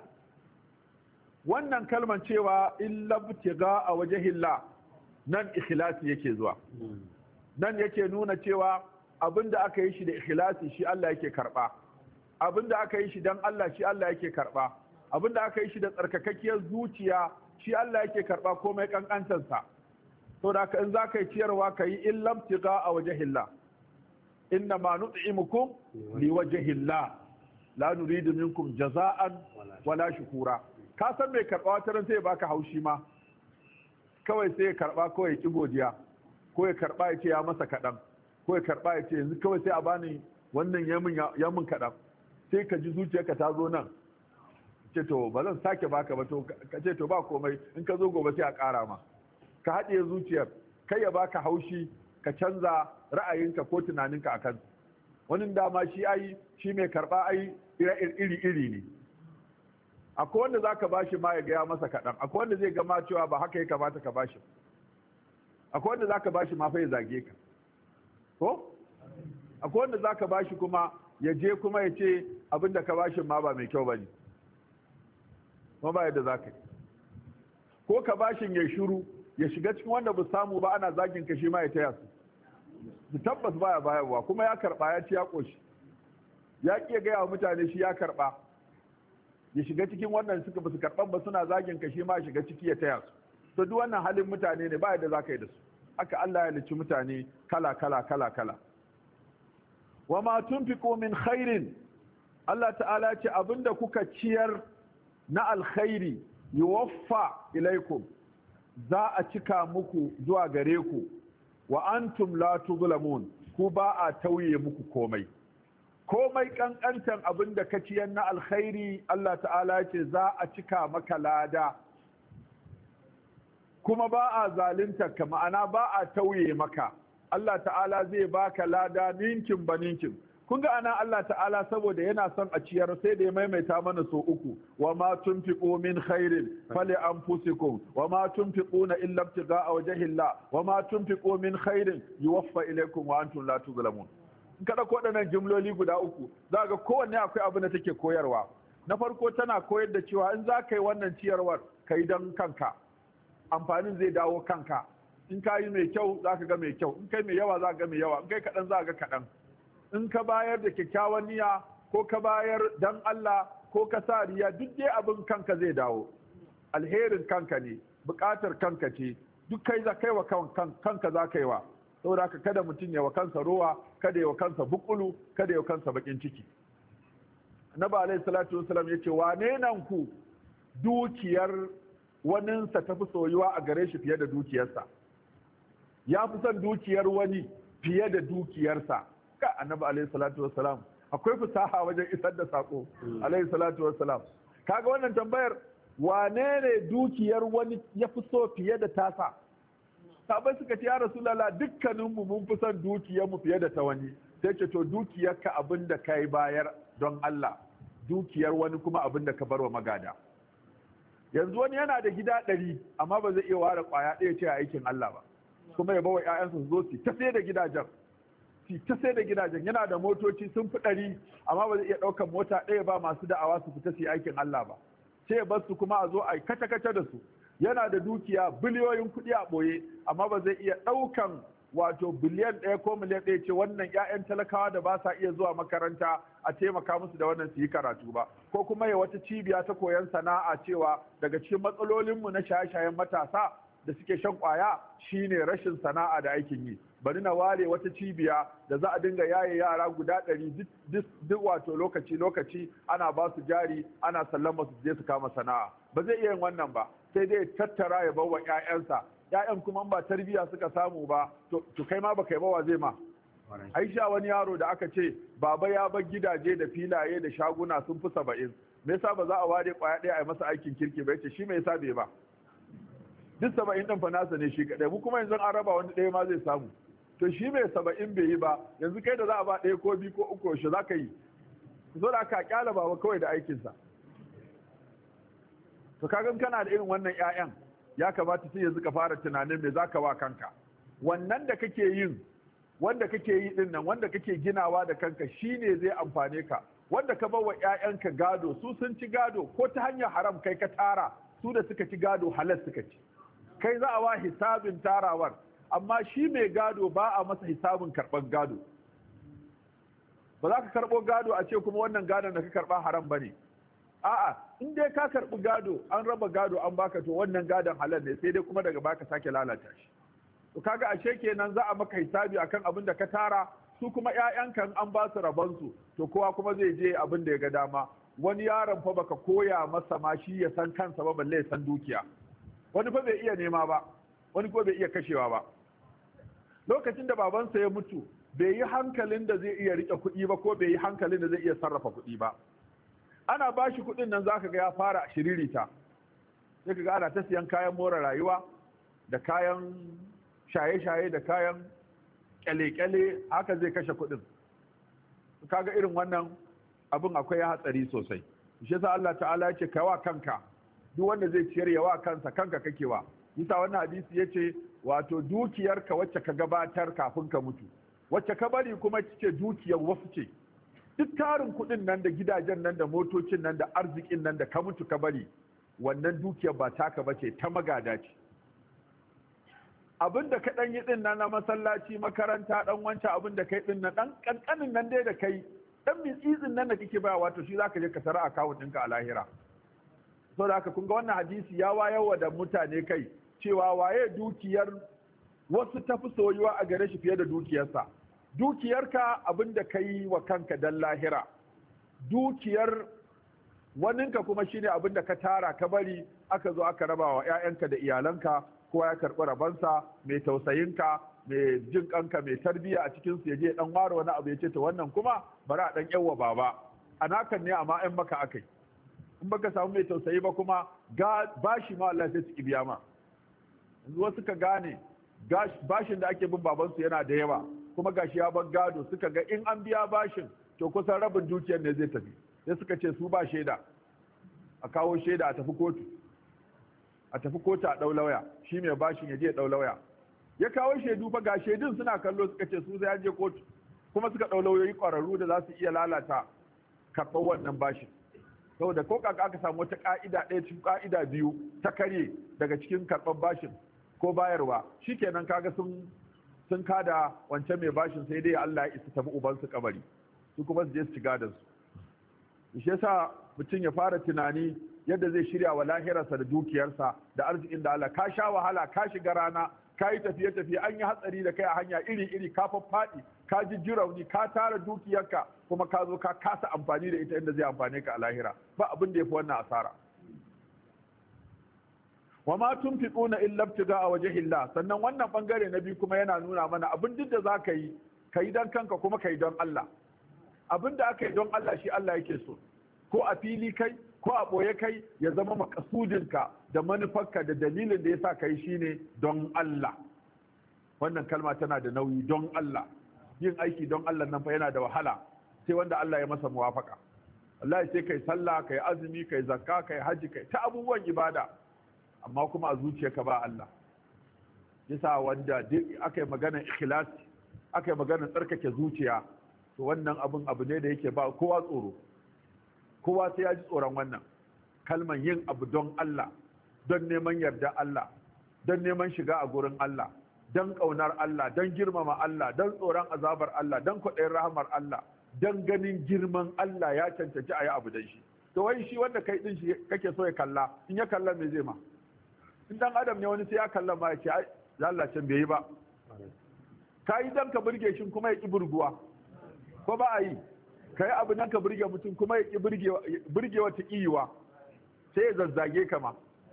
wannan kalman cewa illa butiga a wajhillah nan ikhlasi yake zuwa nan yake nuna cewa abinda aka yi shi da ikhlasi shi Allah yake karba abinda aka yi shi dan Allah shi Allah yake karba abinda aka yi shi da tsarkakakkiyar zuciya shi Allah yake karba komai kankantansa to da in za ka yi ciyarwa ka yi illam tiga a wajhillah inna ma nut'imukum li wajhillah la nuridu minkum jaza'an wala shukura ka san mai karba wata ran sai baka haushi ma kawai sai ya karba ko ya ki godiya ko ya karba ya ce ya masa kadan ko ya karba ya ce yanzu kawai sai a bani wannan yamin yamin kadan sai ka ji zuciyarka ta zo nan ce to ba zan sake baka ba to ka ce to ba komai in ka zo gobe sai a ƙara ma ka haɗe zuciyar kai ya baka haushi ka canza ra'ayinka ko tunaninka a kan wani dama shi ai shi mai karɓa ai iri iri ne akwai wanda za ka bashi ma ya gaya masa kaɗan akwai wanda zai gama cewa ba haka ya kamata ka bashi akwai wanda za ka bashi ma fa ya zage ka ko akwai wanda za ka bashi kuma ya je kuma ya ce abinda ka bashi ma ba mai kyau ba ne kuma ba yadda za ka yi ko ka bashin ya shiru ya shiga cikin wanda ba samu ba ana zagin ka shi ma ya taya su su tabbas baya bayarwa kuma ya karba ya ci ya koshi ya ƙi gaya wa mutane shi ya karba ya shiga cikin wannan suka ba su karɓan ba suna zagin ka shi ma shiga ciki ya taya su to duk wannan halin mutane ne ba yadda za ka yi da su haka Allah ya halicci mutane kala kala kala kala wa ma tunfiqu min khairin Allah ta'ala ce abinda kuka ciyar na alkhairi yuwaffa ilaikum za a cika muku zuwa gare ku wa antum la tuzlamun ku ba a tauye muku komai komai kankantan abinda ka ciyar na alkhairi Allah ta'ala ce za a cika maka lada kuma ba a zalunta ka ma'ana ba a tauye maka Allah ta'ala zai baka lada ninkin ba ninkin kun ga ana Allah ta'ala saboda yana son a ciyar sai da ya maimaita mana so uku wa ma tunfiqu min khairin fali anfusikum wa ma tunfiquna illa ibtigha'a wajhillah wa ma tunfiqu min khairin yuwaffa ilaykum wa antum la tuzlamun in kada ko wadannan jumloli guda uku za ga kowanne akwai abin da take koyarwa na farko tana koyar da cewa in za ka yi wannan ciyarwar ka yi don kanka amfanin zai dawo kanka in ka yi mai kyau za ka ga mai kyau in kai mai yawa za ka ga mai yawa in kai kaɗan za ka ga kaɗan in ka bayar da kyakkyawan niyya ko ka bayar dan Allah ko ka sa riya duk dai abin kanka zai dawo alherin kanka ne buƙatar kanka ce duk kai za kai wa kanka za ka yi wa saboda haka kada mutum ya wa kansa rowa kada ya wa kansa bukulu kada ya wa kansa bakin ciki annabi alaihi salatu wasallam yace wane nan ku dukiyar waninsa ta fi soyuwa a gare shi fiye da dukiyarsa ya fi son dukiyar wani fiye da dukiyarsa ka annabi alaihi salatu wassalam akwai fasaha wajen isar da sako alaihi salatu wassalam kaga wannan tambayar wane ne dukiyar wani ya fi so fiye da tasa sabai suka ce ya rasulullah dukkanin mu mun fi son dukiyar mu fiye da ta wani sai ce to dukiyarka abin da kai bayar don Allah dukiyar wani kuma abin da ka bar wa magada yanzu wani yana da gida ɗari amma ba zai iya ware ƙwaya ɗaya ce a aikin Allah ba kuma ya bawa ƴaƴansa su zo su ta sai da gidajen su ta sai da gidajen yana da motoci sun fi ɗari amma ba zai iya ɗaukar mota ɗaya ba masu da'awa su fita su yi aikin Allah ba sai ya bar su kuma a zo a kace kace da su yana da dukiya biliyoyin kuɗi a ɓoye amma ba zai iya ɗaukan wato biliyan ɗaya ko miliyan ɗaya ce wannan 'ya'yan talakawa da ba sa iya zuwa makaranta a taimaka musu da wannan su yi karatu ba ko kuma ya wata cibiya ta koyon sana'a cewa daga cikin matsalolinmu na shaye-shayen matasa da suke shan ƙwaya shine rashin sana'a da aikin yi bari na ware wata cibiya da za a dinga yaye yara guda ɗari duk wato lokaci-lokaci ana ba su jari ana sallama su je su kama sana'a ba zai iya yin wannan ba sai dai tattara ya bawa 'ya'yansa ‘ya'yan kuma ba tarbiyya suka samu ba to kai ma baka yi bawa zai ma aisha wani yaro da aka ce baba ya bar gidaje da filaye da shaguna sun fi saba'in me yasa ba za a ware kwaya ɗaya a yi masa aikin kirki ba yace shi me yasa bai ba duk saba'in ɗin fa nasa ne shi kaɗai mu kuma yanzu an raba wani ɗaya ma zai samu to shi mai saba'in bai yi ba yanzu kai da za a ba ɗaya ko biyu ko uku yaushe za ka yi zo da aka kyala baba kawai da aikinsa to kagan kana da irin wannan 'ya'yan ya kamata sai yanzu ka fara tunanin me zaka wa kanka wannan da kake yin wanda kake yi din nan wanda kake ginawa da kanka shine zai amfane ka wanda ka bawa ƴaƴanka gado su sun ci gado ko ta hanyar haram kai ka tara su da suka ci gado halal suka ci kai za a wa hisabin tarawar amma shi mai gado ba a masa hisabin karɓar gado ba za ka karɓo gado a ce kuma wannan gadon da ka karɓa haram bane a'a in dai ka karɓi gado an raba gado an baka to wannan gadon halal ne sai dai kuma daga baka sake lalata shi to kaga ashe kenan za a maka hisabi akan abin da ka tara su kuma ƴaƴanka an ba su rabon su to kowa kuma zai je abin da ya ga dama wani yaron fa baka koya masa ma shi ya san kansa ba balle ya san dukiya wani fa bai iya nema ba wani ko bai iya kashewa ba lokacin da babansa ya mutu bai yi hankalin da zai iya rike kuɗi ba ko bai yi hankalin da zai iya sarrafa kuɗi ba ana ba shi kuɗin nan zaka ga ya fara shiririta sai kaga ana ta siyan kayan more rayuwa da kayan shaye-shaye da kayan kyale-kyale haka zai kashe kuɗin kaga irin wannan abin akwai hatsari sosai shi yasa Allah ta'ala yace kai wa kanka duk wanda zai ciyar yawa kansa kanka kake wa yasa wannan hadisi yace wato dukiyarka wacce ka gabatar kafin ka mutu wacce ka bari kuma ce dukiyar wasu ce duk tarin kuɗin nan da gidajen nan da motocin nan da arzikin nan da ka mutu ka bari wannan dukiyar ba taka ba ce ta magada ce abin da ka ɗan yi ɗin nan na masallaci makaranta ɗan wancan abin da kai ɗin nan ɗan ƙanƙanin nan dai da kai ɗan mitsitsin nan da kike baya wato shi za ka je ka tara akawun ɗinka a lahira saboda haka kun ga wannan hadisi ya wayarwa da mutane kai cewa waye dukiyar wasu tafi soyuwa a gare shi fiye da dukiyarsa. Dukiyarka abinda ka yi wa kanka dan lahira, dukiyar waninka kuma shine abinda ka tara ka bari aka zo aka raba wa 'ya'yanka da iyalanka, kowa ya karɓi rabansa, mai tausayinka, mai jin kanka, mai tarbiyya a cikin su yaje dan ware wani abu ya ce to wannan kuma bari a dan yawa baba anakan ne amma in baka akai, in baka samu mai tausayi ba kuma ga bashi ma Allah sai su biya ma. yanzu wasu ka gane bashin da ake bin babansu yana da yawa kuma gashi ya bar gado, suka ga in an biya bashin to kusan rabin dukiyar ne zai tafi, sai suka ce su ba shaida, a kawo shaida a tafi kotu a tafi kotu a ɗau lauya, shi mai bashin ya je ɗau lauya. Ya kawo shaidu fa ga shaidun suna kallo, suka ce su sai an je kotu, kuma suka ɗau lauyoyi ƙwararru da za su iya lalata karɓar wannan bashin. Saboda ko kaka aka samu wata ƙa'ida ɗaya cikin ƙa'ida biyu ta karye daga cikin karɓar bashin ko bayarwa, shikenan kaga sun sun kada wancan mai bashin sai dai Allah ya isa tabi ubansu kabari, su kuma su je su shiga da su. Shi yasa mutum ya fara tunani yadda zai shirya wa lahirarsa da dukiyarsa da arzikin da Allah. Ka sha wahala, ka shiga rana, ka yi tafiye-tafiye, an yi hatsari da kai a hanya iri-iri, ka faffaɗi, ka ji rauni, ka tara dukiyarka, kuma ka zo ka kasa amfani da ita inda zai amfane ka a lahira. Ba abin da ya fi wannan asara. wa ma tunfiquna illa ibtiga'a wajhillah. Sannan wannan bangare na biyu kuma yana nuna mana abin duk da zaka yi, kai dan kanka kuma kai don Allah. Abin da aka yi don Allah shi Allah yake so, ko a fili kai ko a ɓoye kai, ya zama makasudinka da manufarka da dalilin da ya sa ka yi shine don Allah. Wannan kalma tana da nauyi, don Allah. Yin aiki don Allah nan fa yana da wahala, sai wanda Allah ya masa muwafaka. Allah sai kai sallah, kai azumi, kai zakka, kai haji, kai ta abubuwan ibada, amma kuma a zuciyarka ba Allah. Yasa wanda duk aka yi magana ikhlasi, aka yi magana tsarkake zuciya, to wannan abun abu ne da yake ba kowa tsoro. Kowa sai ya ji tsoron wannan kalman yin abu don Allah, don neman yarda Allah, don neman shiga a gurin Allah, don ƙaunar Allah, don girmama Allah, don tsoron azabar Allah, don kwaɗayin rahamar Allah, don ganin girman Allah ya cancanci a yi abu don shi. To wai shi wanda kai ɗin shi kake so ya kalla, in ya kalla me zai ma? In dan adam ne wani sai ya kalla ma ya ce ai Allah can bai yi ba. Ka yi don ka burge shi kuma ya ƙi burguwa, ko ba a yi? Ka yi abu nan ka burge mutum kuma ya ƙi burge wata ƙiyiwa, sai ya zazzage ka ma.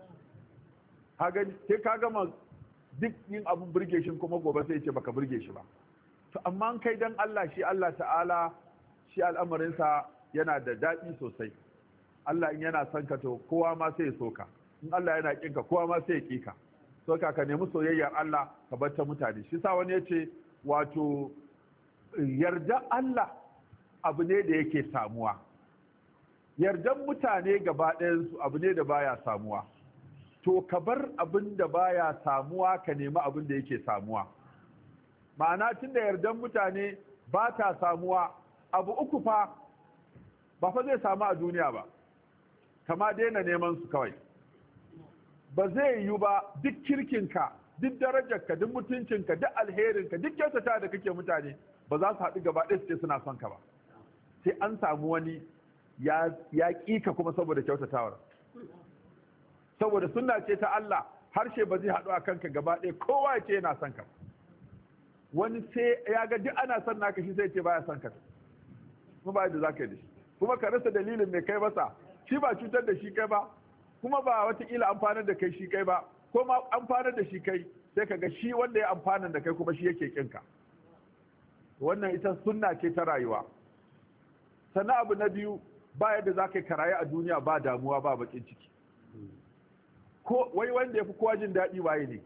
Sai ka gama duk yin abin burge shi kuma gobe sai ya ce baka burge shi ba. To amma an kai dan Allah, shi Allah ta'ala shi al'amarinsa yana da daɗi sosai. Allah in yana son ka to kowa ma sai ya so ka. In Allah yana ƙin ka kowa ma sai ya ƙi ka. So ka ka nemi soyayyar Allah ka bar ta mutane. Shi sa wani ya ce wato yarda Allah abu ne da yake samuwa, yardan mutane gaba ɗayansu abu ne da baya samuwa. To ka bar abin da baya samuwa ka nemi abin da yake samuwa. Ma'ana tun da yardan mutane ba ta samuwa, abu uku fa ba fa zai samu a duniya ba, kama daina neman su kawai. Ba zai yiwu ba duk kirkinka, duk darajarka, duk mutuncinka, duk alherinka, duk kyautata da kake mutane ba za su haɗu gaba ɗaya su ce suna son ka ba. Sai an samu wani ya ƙi ka kuma saboda kyautatawar. Saboda sunna ce ta Allah, harshe ba zai haɗu a kanka gaba ɗaya kowa ya ce yana son ka. Wani sai ya ga duk ana son naka shi sai ce baya son ka. Kuma ba yadda za ka yi da shi. Kuma ka rasa dalilin mai kai masa, shi ba cutar da shi kai ba, kuma ba watakila amfanar da kai shi kai ba, ko ma amfanar da shi kai, sai ka ga shi wanda ya amfanar da kai kuma shi yake ƙinka. Wannan ita sunna ce ta rayuwa. Sannan abu na biyu, ba yadda za ka yi karaye a duniya ba damuwa ba bakin ciki. Ko wai wanda ya fi kowa jin daɗi waye ne?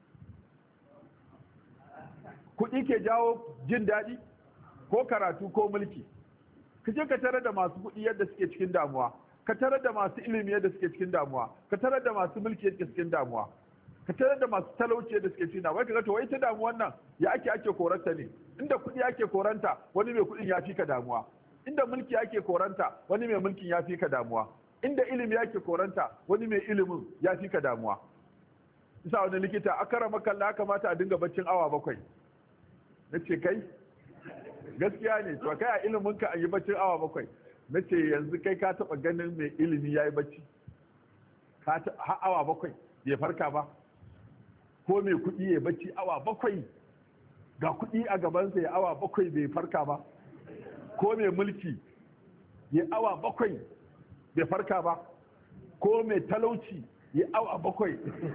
Kuɗi ke jawo jin daɗi? Ko karatu ko mulki? Ka je ka tare da masu kuɗi yadda suke cikin damuwa, ka tare da masu ilimi yadda suke cikin damuwa, ka tare da masu mulki yadda suke cikin damuwa, ka tare da masu talauci yadda suke cikin damuwa. Ka ga to wai ta damuwan nan ya ake ake koranta ne? Inda kuɗi ake koranta, wani mai kuɗin ya fi ka damuwa. Inda mulki ake koranta, wani mai mulkin ya fi ka damuwa. Inda ilimi yake koranta, wani mai ilimin ya fi ka damuwa. Isa wani likita a kara makalla ya kamata a dinga baccin awa bakwai. Na ce kai gaskiya ne, to kai a iliminka a yi baccin awa bakwai. Na ce yanzu kai ka taɓa ganin mai ilimi ya yi bacci. har awa bakwai bai farka ba? Ko mai kuɗi ya bacci awa bakwai ga kuɗi a gabansa ya awa bakwai bai farka ba? Ko mai mulki ya awa bakwai bai farka ba? Ko mai talauci ya awa bakwai?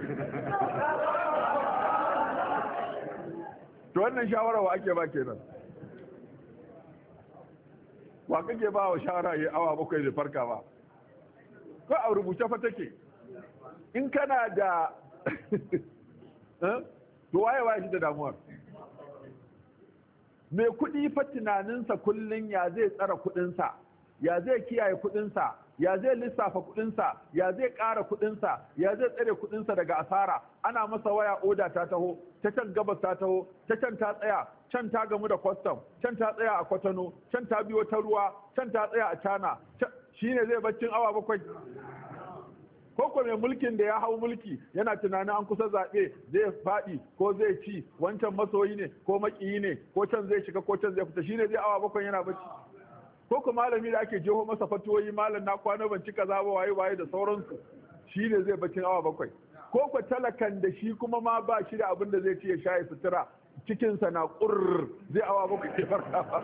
To wannan shawara wa ake ba kenan? Wa kake ba wa shawara ya awa bakwai bai farka ba? Ko a rubuce fa take? In kana da to waye waye shi da damuwar? Mai kuɗi fa tunaninsa kullum ya zai tsara kuɗinsa, ya zai kiyaye kuɗinsa, ya zai lissafa kuɗinsa, ya zai ƙara kuɗinsa, ya zai tsare kuɗinsa daga asara. Ana masa waya oda ta taho, ta can gabas ta taho, ta can ta tsaya, can ta gamu da kwastam, can ta tsaya a Kwatano, can ta biyo ta ruwa, can ta tsaya a Cana. Shi ne zai baccin awa bakwai? Koko mai mulkin da ya hau mulki yana tunanin an kusa zaɓe zai faɗi ko zai ci, wancan masoyi ne ko maƙiyi ne, ko can zai shiga ko can zai fita, shi ne zai awa bakwai yana bacci? Koko malami da ake jeho masa fatuwoyi, malam na kwana ban cika zaba waye waye da sauransu, shi ne zai baccin awa bakwai? Koko talakan da shi kuma ma ba shi da abin da zai ci ya sha ya sutura, cikinsa na ƙurr, zai awa bakwai ya farka ba?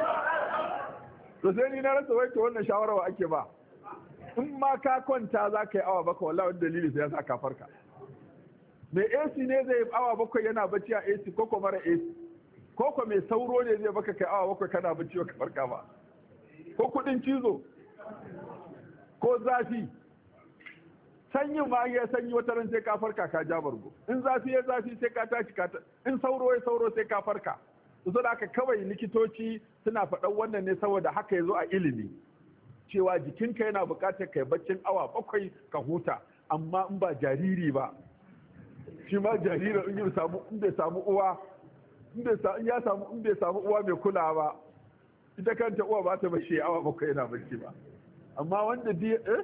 To sai ni na rasa wai to wannan shawara ake ba. In ma ka kwanta za ka yi awa bakwai, wallahi wani dalili sai ya sa ka farka. Mai A C ne zai awa bakwai yana bacci a A C, koko mara A C? Koko mai sauro ne zai baka kai awa bakwai kana bacci ka farka ba? Ko kudin cizo? Ko zafi? Sanyin ma ya sanyi wata ran sai ka farka ka ja bargo. In zafi ya zafi sai ka tashi ka ta, in sauro ya sauro sai ka farka. So da haka kawai likitoci suna faɗan wannan ne saboda haka ya zo a ilimi. Cewa jikinka yana buƙatar kai baccin awa bakwai ka huta, amma in ba jariri ba, shi ma jaririn in samu in bai samu uwa in ya samu in bai samu uwa mai kula ba, ita kanta uwa ba ta bashi awa bakwai yana bacci ba. Amma wanda di eh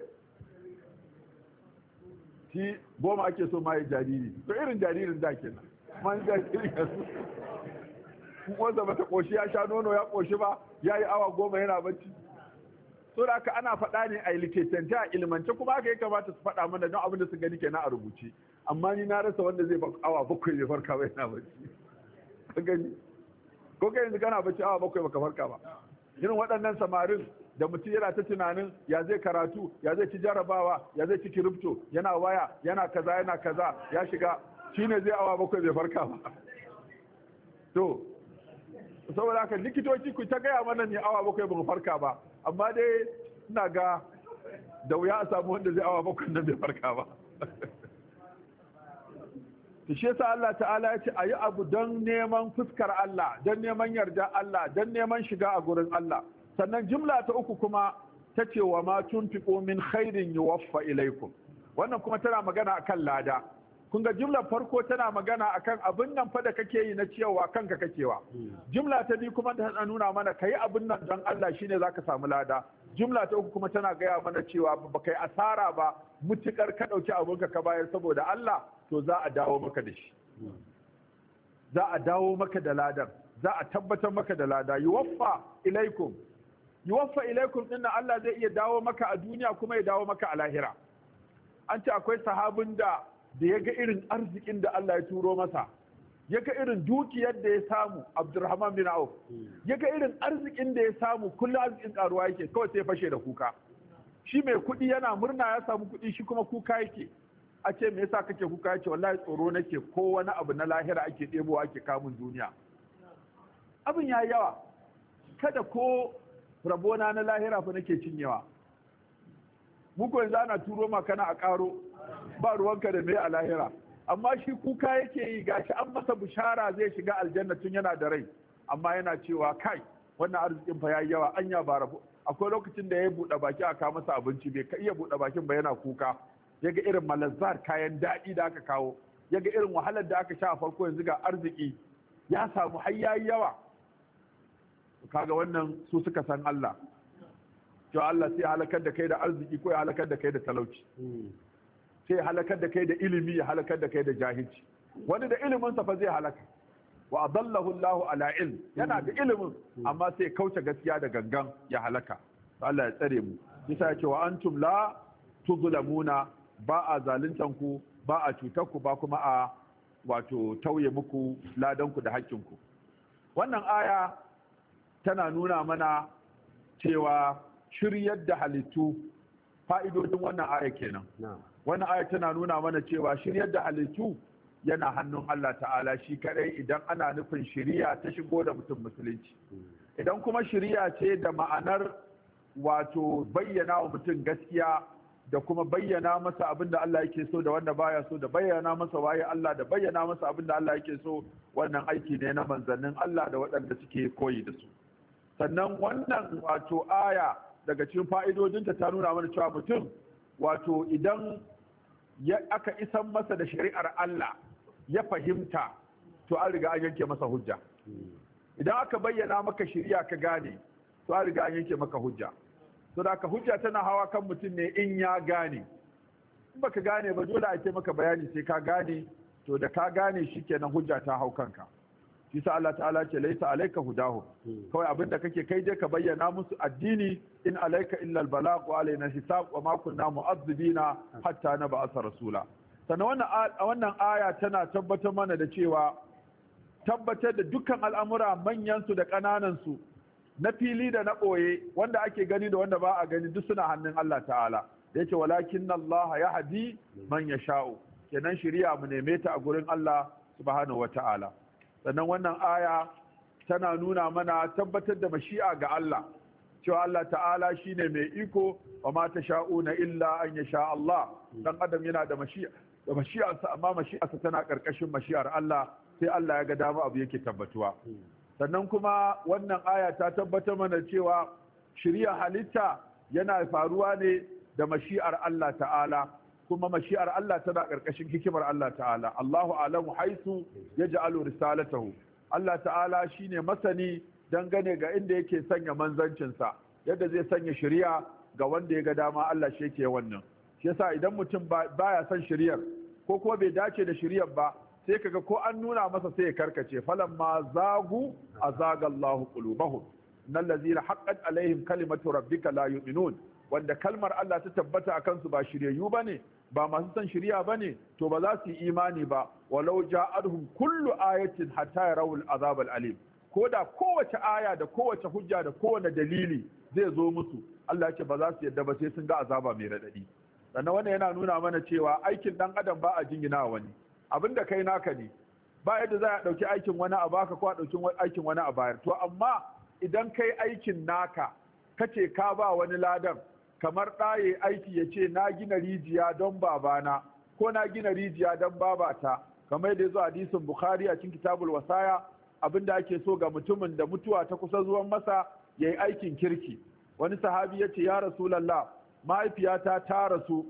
shi goma ake so ma ya jariri, to irin jaririn da kenan man jariri yanzu wanda bata koshi ya sha nono ya koshi ba, ya yi awa goma yana bacci. So da haka ana faɗa ne a likitance a ilmance, kuma haka ya kamata su faɗa mana don abin da su gani kenan a rubuce. Amma ni na rasa wanda zai awa bakwai zai farka ba yana bacci. Ka gani? Ko kai yanzu kana bacci awa bakwai baka farka ba? Irin waɗannan samarin da mutum yana ta tunanin ya zai karatu, ya zai ci jarabawa, ya zai ci kirifto, yana waya, yana kaza, yana kaza, ya shiga, shine zai awa bakwai bai farka ba. To, saboda haka likitoci ku ta gaya mana ne awa bakwai ba mu farka ba, amma dai ina ga da wuya a samu wanda zai awa bakwai nan bai farka ba. to shi yasa Allah ta'ala ya ce a yi abu don neman fuskar Allah, don neman yarda Allah, don neman shiga a gurin Allah. Sannan jumla ta uku kuma ta ce wa ma tunfiqu min khairin yuwaffa ilaikum. Wannan kuma tana magana akan lada. Kun ga jumlar farko tana magana akan abin nan fa da kake yi na ciyawa kanka kakewa. Jumla ta biyu kuma tana nuna mana kai abin nan don Allah shine zaka samu lada. Jumla ta uku kuma tana gaya mana cewa ba kai asara ba mutukar ka dauki abinka ka bayar saboda Allah, to za a dawo maka da shi. Za a dawo maka da ladan, za a tabbatar maka da lada. Yuwaffa ilaikum. Yuwaffa ilaikum din Allah zai iya dawo maka a duniya kuma ya dawo maka a lahira. An ce akwai sahabin da da ya ga irin arzikin da Allah ya turo masa, ya ga irin dukiyar da ya samu, Abdurrahman bin Auf, ya ga irin arzikin da ya samu, kullum arzikin karuwa yake, kawai sai fashe da kuka. Shi mai kuɗi yana murna ya samu kuɗi, shi kuma kuka yake. A ce me yasa kake kuka? Yace wallahi tsoro nake ko wani abu na lahira ake ɗebowa ake kamun duniya. Abin ya yawa, kada ko rabona na lahira fa nake cinyewa. Muku yanzu ana turo makana a ƙaro, ba ruwanka da mai a lahira. Amma shi kuka yake yi, gashi an masa bishara zai shiga aljanna tun yana da rai, amma yana cewa kai wannan arzikin fa yayi yawa, anya ba rabu. Akwai lokacin da ya buɗe baki aka masa abinci, bai ka iya buɗe bakin ba yana kuka. Ya ga irin malazzar kayan daɗi da aka kawo, ya ga irin wahalar da aka sha a farko, yanzu ga arziki ya samu har yayi yawa. Kaga wannan su suka san Allah. To Allah sai halakar da kai da arziki ko ya halakar da kai da talauci. Sai halakar da kai da ilimi ya halakar da kai da jahilci. Wani da iliminsa fa zai halaka. Wa adallahu Allahu ala ilm. Yana da ilimin amma sai kauce gaskiya da gangan ya halaka. Allah ya tsare mu. Yasa ya ce wa antum la tuzlamuna, ba a zaluntan ku ba a cutar ku ba kuma a wato tauye muku ladan ku da haƙƙin ku. Wannan aya tana nuna mana cewa shiryar da halittu, fa'idodin wannan aya kenan. Wannan aya tana nuna mana cewa shiryar da halittu yana hannun Allah ta'ala shi kadai idan ana nufin shiriya ta shigo da mutum musulunci. Idan kuma shiriya ce da ma'anar wato bayyana wa mutum gaskiya da kuma bayyana masa abin da Allah yake so da wanda baya so, da bayyana masa waye Allah da bayyana masa abin da Allah yake so, wannan aiki ne na manzannin Allah da waɗanda suke koyi da su. Sannan wannan wato aya daga cikin fa'idodinta ta nuna mana cewa mutum wato idan ya aka isan masa da shari'ar Allah ya fahimta, to an riga an yanke masa hujja. Idan aka bayyana maka shari'a ka gane, to an riga an yanke maka hujja. To da ka hujja tana hawa kan mutum ne in ya gane. In baka gane ba dole a ce maka bayani sai ka gane, to da ka gane shikenan hujja ta hau kanka. Shi sa Allah ta'ala ce laisa alayka hudahu. Kawai abin da kake kai je ka bayyana musu addini, in alayka illa al-balagh wa alayna hisab wa ma kunna mu'azzibina hatta nab'atha rasula. Sannan wannan wannan aya tana tabbatar mana da cewa tabbatar da dukkan al'amura manyan su da ƙananan su, na fili da na ɓoye, wanda ake gani da wanda ba a gani, duk suna hannun Allah ta'ala. Da yake walakin Allah ya hadi man ya sha'u, kenan shiriya mu neme ta a gurin Allah subhanahu wa ta'ala. Sannan wannan aya tana nuna mana tabbatar da mashi'a ga Allah, cewa Allah ta'ala shine mai iko, wa ma tasha'una illa an yasha Allah. Dan adam yana da mashi'a da mashi'arsa, amma mashi'arsa tana karkashin mashi'ar Allah, sai Allah ya ga dama abu yake tabbatuwa. Sannan kuma wannan aya ta tabbatar mana cewa shirya halitta yana faruwa ne da mashi'ar Allah ta'ala, kuma mashi'ar Allah tana ƙarƙashin hikimar Allah ta'ala. Allahu alamu haisu ya ja'alu risalatahu. Allah ta'ala shine masani dangane ga inda yake sanya manzancinsa, yadda zai sanya shirya ga wanda ya ga dama. Allah shi yake wannan. Shi yasa idan mutum baya son shiryar ko kuma bai dace da shiryar ba, sai kaga ko an nuna masa sai ya karkace. Falamma zagu azaga Allahu qulubahum innal ladzina haqqat alaihim kalimatu rabbika la yu'minun. Wanda kalmar Allah ta tabbata akan su ba shiryayyu bane, ba masu son shiriya bane, to ba za su yi imani ba. Walau ja'adhum kullu ayatin hatta yarawul azab al-alim. Koda kowace aya da kowace hujja da kowane dalili zai zo musu, Allah ya ce ba za su yadda ba sai sun ga azaba mai radadi. Sannan wannan yana nuna mana cewa aikin dan adam ba a jingina wani. Abinda kai naka ne, ba yadda za a ɗauki aikin wani a baka ko a ɗauki aikin wani a bayar. To amma idan kai aikin naka kace ka ba wani ladan, kamar ɗaye aiki ya ce na gina rijiya don babana ko na gina rijiya don babata, kamar yadda ya zo hadisin Bukhari a cikin kitabul wasaya, abinda ake so ga mutumin da mutuwa ta kusa zuwan masa ya yi aikin kirki. Wani sahabi ya ce ya Rasulallah, mahaifiyata ta rasu,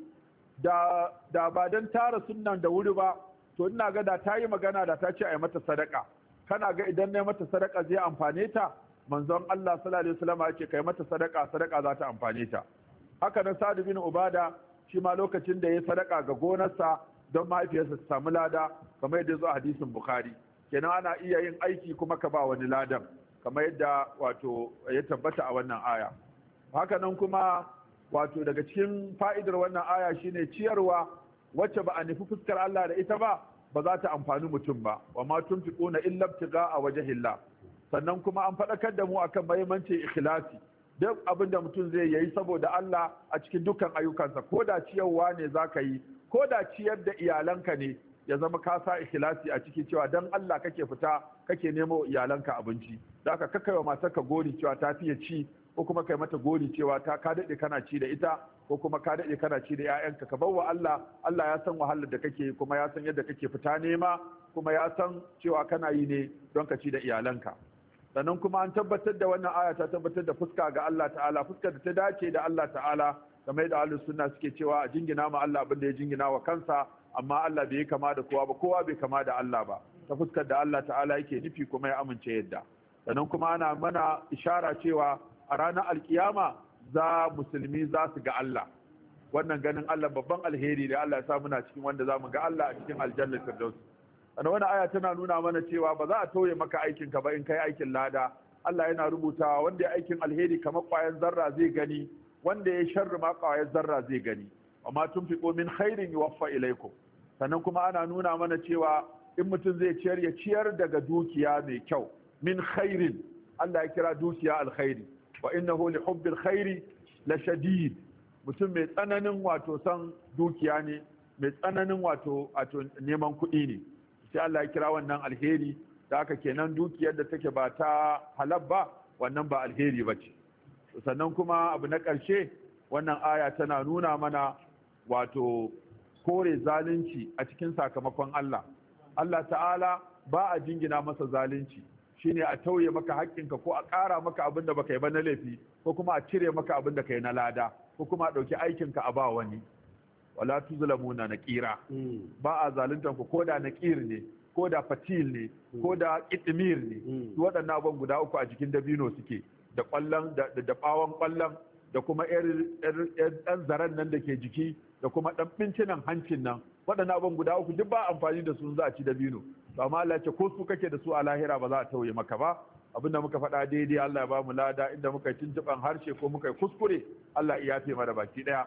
da, da ba don ta rasu nan da wuri ba, to ina ga da ta yi magana da ta ce a yi mata sadaka. Kana ga idan na yi mata sadaka zai amfane ta? Manzon Allah sallallahu alaihi wasallam ya ce kai mata sadaka, sadaka za ta amfane ta. Haka nan Sa'd bin Ubada shi ma lokacin da ya sadaka ga gonarsa don mahaifiyarsa ta samu lada, kamar yadda zo a hadisin Bukhari. Kenan ana iya yin aiki kuma ka ba wani ladan, kamar yadda wato ya tabbata a wannan aya. Haka nan kuma wato daga cikin fa'idar wannan aya shine ciyarwa wacce ba a nufi fuskar Allah da ita ba, ba za ta amfani mutum ba. Wa ma tunfiquna illa ibtigha'a wajhillah. Sannan kuma an faɗakar da mu akan muhimmancin ikhlasi. Duk abin da mutum zai yi saboda Allah a cikin dukkan ayyukansa, ko da ciyarwa ne za ka yi, ko da ciyar da iyalanka ne, ya zama ka sa ikhlasi a ciki, cewa dan Allah kake fita kake nemo iyalanka abinci. Da ka kakkai wa matarka gori cewa ta fiye ci, ko kuma kai mata gori cewa ta ka daɗe kana ci da ita, ko kuma ka daɗe kana ci da 'ya'yanka. Ka bawa Allah, Allah ya san wahalar da kake, kuma ya san yadda kake fita nema, kuma ya san cewa kana yi ne don ka ci da iyalanka. Sannan kuma an tabbatar da wannan aya ta tabbatar da fuska ga Allah ta'ala, fuskar da ta dace da Allah ta'ala, kamar da ahlus sunna suke cewa a jingina ma Allah abin da ya jingina wa kansa, amma Allah bai kama da kowa ba, kowa bai kama da Allah ba, ta fuskar da Allah ta'ala yake nufi kuma ya amince yadda. Sannan kuma ana mana ishara cewa a ranar alkiyama za musulmi za su ga Allah. Wannan ganin Allah babban alheri da Allah ya sa muna cikin wanda za mu ga Allah a cikin aljannar firdaus. Ana wani aya tana nuna mana cewa ba za a tauye maka aikinka ba in kai aikin lada. Allah yana rubutawa wanda ya aikin alheri kamar ƙwayar zarra zai gani, wanda ya sharri ma ƙwayar zarra zai gani. amma tunfiqu min khairin yuwaffa ilaykum. Sannan kuma ana nuna mana cewa in mutum zai ciyar ya ciyar daga dukiya mai kyau, min khairin, Allah ya kira dukiya alkhairi, wa innahu li hubbil khairi la shadid. Mutum mai tsananin wato san dukiya ne, mai tsananin wato wato neman kuɗi ne, sai Allah ya kira wannan alheri. Da haka kenan dukiyar da take ba ta halal ba, wannan ba alheri ba ce. Sannan kuma abu na ƙarshe, wannan aya tana nuna mana wato kore zalunci a cikin sakamakon Allah. Allah ta'ala ba a jingina masa zalunci, shine a tauye maka haƙƙinka ko a ƙara maka abin da baka yi ba na laifi, ko kuma a cire maka abin da ka yi na lada, ko kuma a ɗauki aikinka a ba wani. Wala tuzlamuna naqira. Ba a zaluntan ku ko da naqir ne, ko da fatil ne, ko da kitmir ne. Waɗannan abin guda uku a jikin dabino suke, da ƙwallon da da ɓawon ƙwallon, da kuma ɗan zaren nan da ke jiki, da kuma ɗan bincinan hancin nan. Waɗannan abin guda uku duk ba amfani da su za a ci dabino. Amma Allah ce ko su kake da su a lahira ba za a tauye maka ba. Abinda muka faɗa daidai Allah ya ba mu lada, inda muka yi tuntuɓan harshe ko muka yi kuskure Allah ya yafe mana baki ɗaya.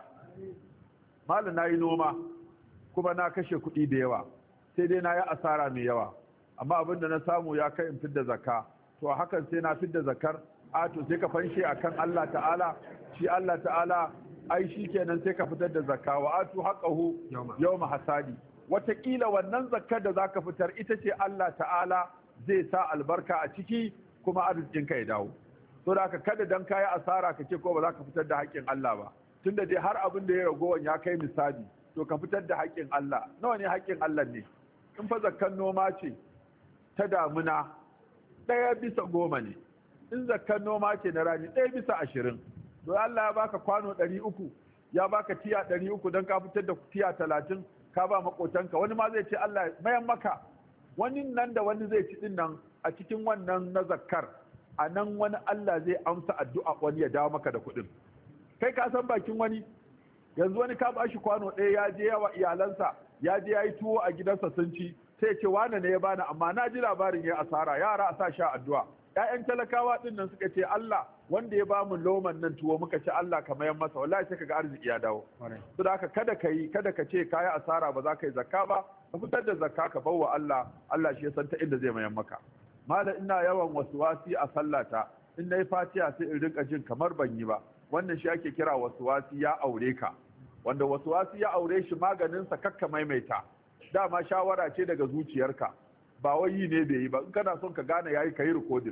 Malam na yi noma kuma na kashe kuɗi da yawa, sai dai na yi asara mai yawa, amma abin da na samu ya kai in fidda zakka. To a hakan sai na fidda zakar, a to sai ka fanshe akan Allah ta'ala, shi Allah ta'ala ai shi kenan sai ka fitar da zakka, wa atu haqqahu yawma hasadi. Wataƙila wannan zakkar da zaka fitar ita ce Allah ta'ala zai sa albarka a ciki kuma arzikinka ya dawo. To da haka kada dan kayi asara ka ce ko ba za ka fitar da haƙƙin Allah ba, tunda dai har abin da ya ragowan ya kai misali, to ka fitar da haƙƙin Allah. Nawa ne haƙƙin Allah ne? In fa zakkan noma ce ta damuna ɗaya bisa goma ne, in zakkan noma ce na rani ɗaya bisa ashirin. To Allah ya baka kwano ɗari uku, ya baka tiya ɗari uku don ka fitar da tiya talatin ka ba maƙotanka. Wani ma zai ce Allah mayan maka. Wani nan da wani zai ci ɗin nan a cikin wannan na zakkar, a nan wani Allah zai amsa addu'a wani ya dawo maka da kuɗin. Kai ka san bakin wani, yanzu wani ka bashi kwano ɗaya ya je yawa iyalansa, ya je ya yi tuwo a gidansa sun ci, sai ce wane ne ya bani, amma na ji labarin ya asara, yara a sa sha addu'a. ‘Ya'yan talakawa ɗin nan suka ce Allah wanda ya ba mu loman nan tuwo muka ce Allah ka mayan masa, wallahi sai ka ga arziki ya dawo. To da haka kada ka yi, kada ka ce kayi asara ba za ka yi zakka ba, ka fitar da zakka ka bawa Allah, Allah shi ya san ta inda zai mayan maka. Malam ina yawan wasuwasi a sallata, in na yi fatiha sai in rinka jin kamar ban yi ba. Wannan shi ake kira wasuwasi ya aure ka, wanda wasuwasi ya aure shi maganinsa kakka maimaita. Dama shawara ce daga zuciyarka, ba wai yi ne bai yi ba. In kana son ka gane yayi ka yi rikodin,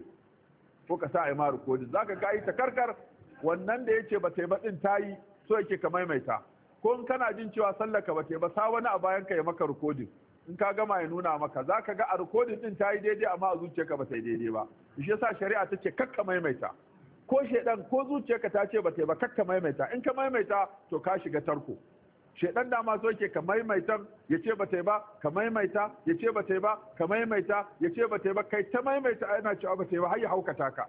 ko ka sa a yi ma rikodin, za ka yi ta karkar. Wannan da ya ce ba ta yi ba ɗin ta yi, so yake ka maimaita. Ko in kana jin cewa sallaka ba ta yi ba, sa wani a bayan ka ya maka rikodin. In ka gama ya nuna maka, za ka ga a rikodin ɗin ta yi daidai amma a zuciyarka ba ta yi daidai ba. Shi yasa shari'a ta ce kakka maimaita. Ko shaidan ko zuciyarka ta ce ba ta yi ba, kakka maimaita. In ka maimaita to ka shiga tarko. Shaidan dama so yake ka maimaitan ya ce ba ta yi ba, ka maimaita ya ce ba ta yi ba, ka maimaita ya ce ba ta yi ba, kai ta maimaita yana cewa ba ta yi ba har ya haukata ka.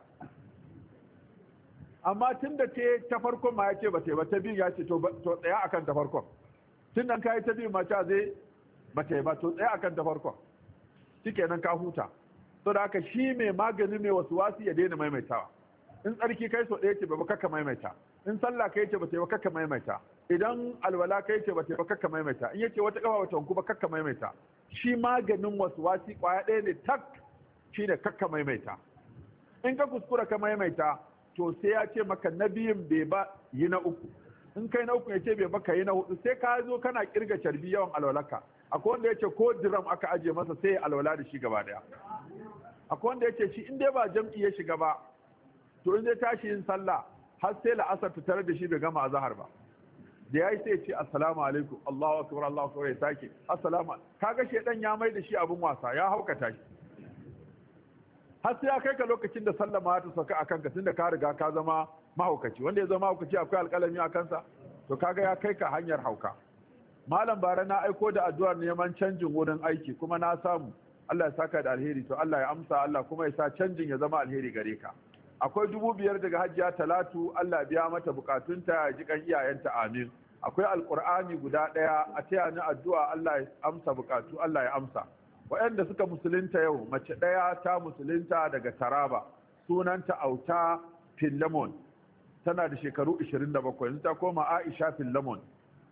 Amma tun da ta farkon ma ya ce ba ta yi ba, ta biyu ya ce to tsaya akan ta farkon. Tun nan ka yi ta biyu ma ta zai ba ta yi ba, to tsaya akan ta farkon. Shikenan ka huta. To da haka shi mai magani mai wasu wasu ya daina maimaitawa. In tsarki kai so ɗaya ce ba kakka maimaita, in sallah kai ce ba ta yi ba kakka maimaita, idan alwala kai ce ba ta yi ba kakka maimaita, in yace wata kafa bata wanku ba kakka maimaita. Shi maganin wasu wasi kwaya ɗaya ne tak, shi ne kakka maimaita. In ka kuskura ka maimaita to sai ya ce maka na biyun bai ba yi na uku, in kai na uku ya ce bai ba ka yi na hudu, sai ka zo kana kirga carbi yawan alwalarka. Akwai wanda ya ce ko diram aka aje masa sai ya alwala da shi gaba ɗaya. Akwai wanda ya ce shi in dai ba jam'i ya shiga ba, to in zai tashi yin sallah har sai la'asar fitar da shi bai gama azhar ba, da yayi sai ce assalamu alaikum Allahu akbar Allahu akbar ya sake assalamu. Kaga shedan ya mai da shi abun wasa, ya haukata shi har sai ya kai ka lokacin da sallah ma ta sauka akan ka, tunda ka riga ka zama mahaukaci. Wanda ya zama mahaukaci akwai alƙalami a kansa, to kaga ya kai ka hanyar hauka. Malam bara na aiko da addu'ar neman canjin wurin aiki kuma na samu, Allah ya saka da alheri. To Allah ya amsa, Allah kuma ya sa canjin ya zama alheri gare ka. Akwai dubu biyar daga Hajiya Talatu, Allah biya mata bukatunta ya ji kan iyayenta, amin. Akwai alkur'ani guda ɗaya a taya ni addu'a, Allah ya amsa bukatu, Allah ya amsa. Waɗanda suka musulunta yau, mace ɗaya ta musulunta daga Taraba, sunanta Auta Fillamon, tana da shekaru ishirin da bakwai, ta koma Aisha Fillamon.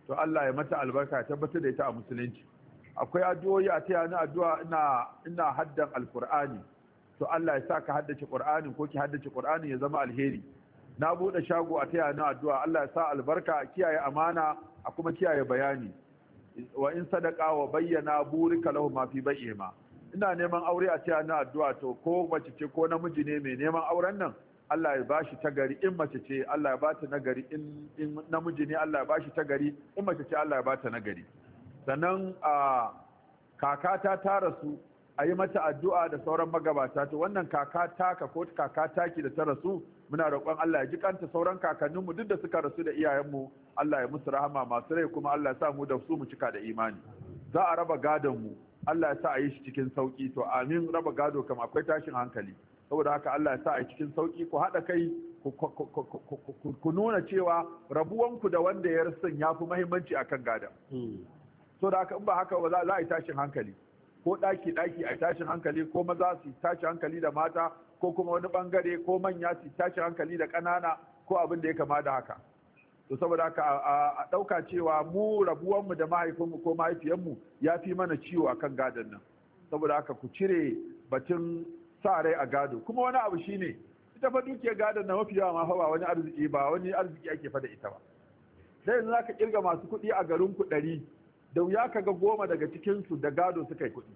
to Allah ya mata albarka ya tabbatar da ita a musulunci. Akwai addu'o'i a taya ni addu'a ina ina haddan alqur'ani, to Allah ya sa ka haddace qur'ani ko ki haddace qur'ani ya zama alheri. Na bude shago a taya ni addu'a, Allah ya sa albarka, a kiyaye amana, a kuma kiyaye bayani. Wa in sadaqa wa bayyana burika lahu ma fi bai'ihima. Ina neman aure a taya ni addu'a, to ko mace ce ko namiji ne mai neman auren nan Allah ya bashi tagari, in mace ce Allah ya bata nagari, in in namiji ne Allah ya bashi tagari, in mace ce Allah ya bata nagari. Sannan a kakata ta rasu, a yi mata addu'a da sauran magabata. To wannan kaka taka ko kaka taki da ta rasu, muna roƙon Allah ya ji kanta, sauran kakanninmu duk da suka rasu da iyayenmu Allah ya musu rahama, masu rai kuma Allah ya sa mu da su mu cika da imani. Za a raba gadon mu, Allah ya sa a yi shi cikin sauki. To amin, raba gado kam akwai tashin hankali, saboda haka Allah ya sa a yi cikin sauki. Ku haɗa kai ku nuna cewa rabuwanku da wanda ya rasu ya fi muhimmanci akan gadon. So da haka in ba haka ba za a yi tashin hankali, ko ɗaki ɗaki a tashin hankali, ko maza su tashi hankali da mata, ko kuma wani bangare ko manya su tashi hankali da ƙanana, ko abin da ya kama da haka. To saboda haka a ɗauka cewa mu rabuwanmu da mahaifinmu ko mahaifiyanmu ya fi mana ciwo akan gadon nan. Saboda haka ku cire batun sa rai a gado. Kuma wani abu shine ita fa dukiyar gadon na mafi yawa ma fa ba wani arziki ba wani arziki ake fa da ita ba. Sai yanzu zaka kirga masu kuɗi a garin ku ɗari, da wuya ka ga goma daga cikinsu da gado suka yi kuɗi.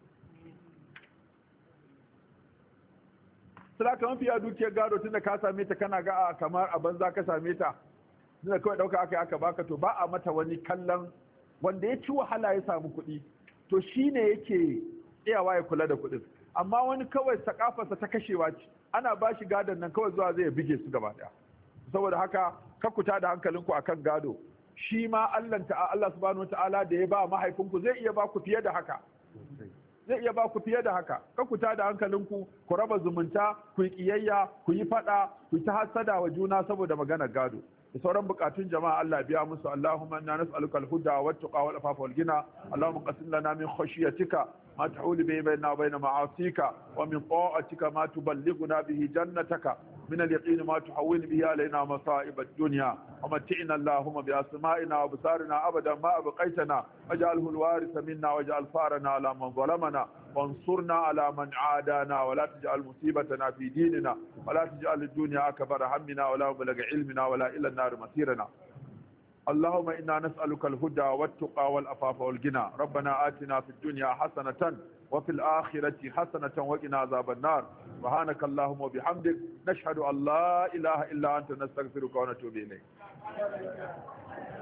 Sura ka mafiya dukiyar gado tunda ka same ta kana ga kamar a banza ka same ta, tunda kawai ɗauka aka yi aka baka, to ba a mata wani kallon wanda ya ci wahala ya samu kuɗi, to shi ne yake tsayawa ya kula da kuɗin. Amma wani kawai sakafarsa ta kashewa ce, ana ba shi gadon nan kawai zuwa zai bige su gaba ɗaya. Saboda haka kakuta da hankalinku akan gado. Shi ma Allah ta Allah subhanahu wataala da ya ba mahaifinku zai iya ba ku fiye da haka, zai iya ba ku fiye da haka. Ka ku tada hankalinku, ku raba zumunta, ku yi kiyayya, ku yi fada, ku ta hasada wa juna saboda maganar gado. Da sauran bukatun jama'a Allah biya musu. Allahumma inna nas'aluka al-huda wat-tuqa wal-afafa wal-ghina. Allahumma qasim lana min khashyatika ma tahulu bihi bainana wa bain ma'asika, wa min ta'atika ma tuballighuna bihi jannataka, من اليقين ما تحول به علينا مصائب الدنيا، ومتعنا اللهم بأسمائنا وبصارنا أبدا ما أبقيتنا، واجعله الوارث منا، واجعل ثارنا على من ظلمنا، وانصرنا على من عادانا، ولا تجعل مصيبتنا في ديننا، ولا تجعل الدنيا أكبر همنا ولا مبلغ علمنا ولا إلى النار مصيرنا. اللهم إنا نسألك الهدى والتقى والأفاف والغنى. ربنا آتنا في الدنيا حسنة وفي الآخرة حسنة وقنا عذاب النار. سبحانك اللهم وبحمدك، نشهد أن لا إله إلا أنت، نستغفرك ونتوب إليك.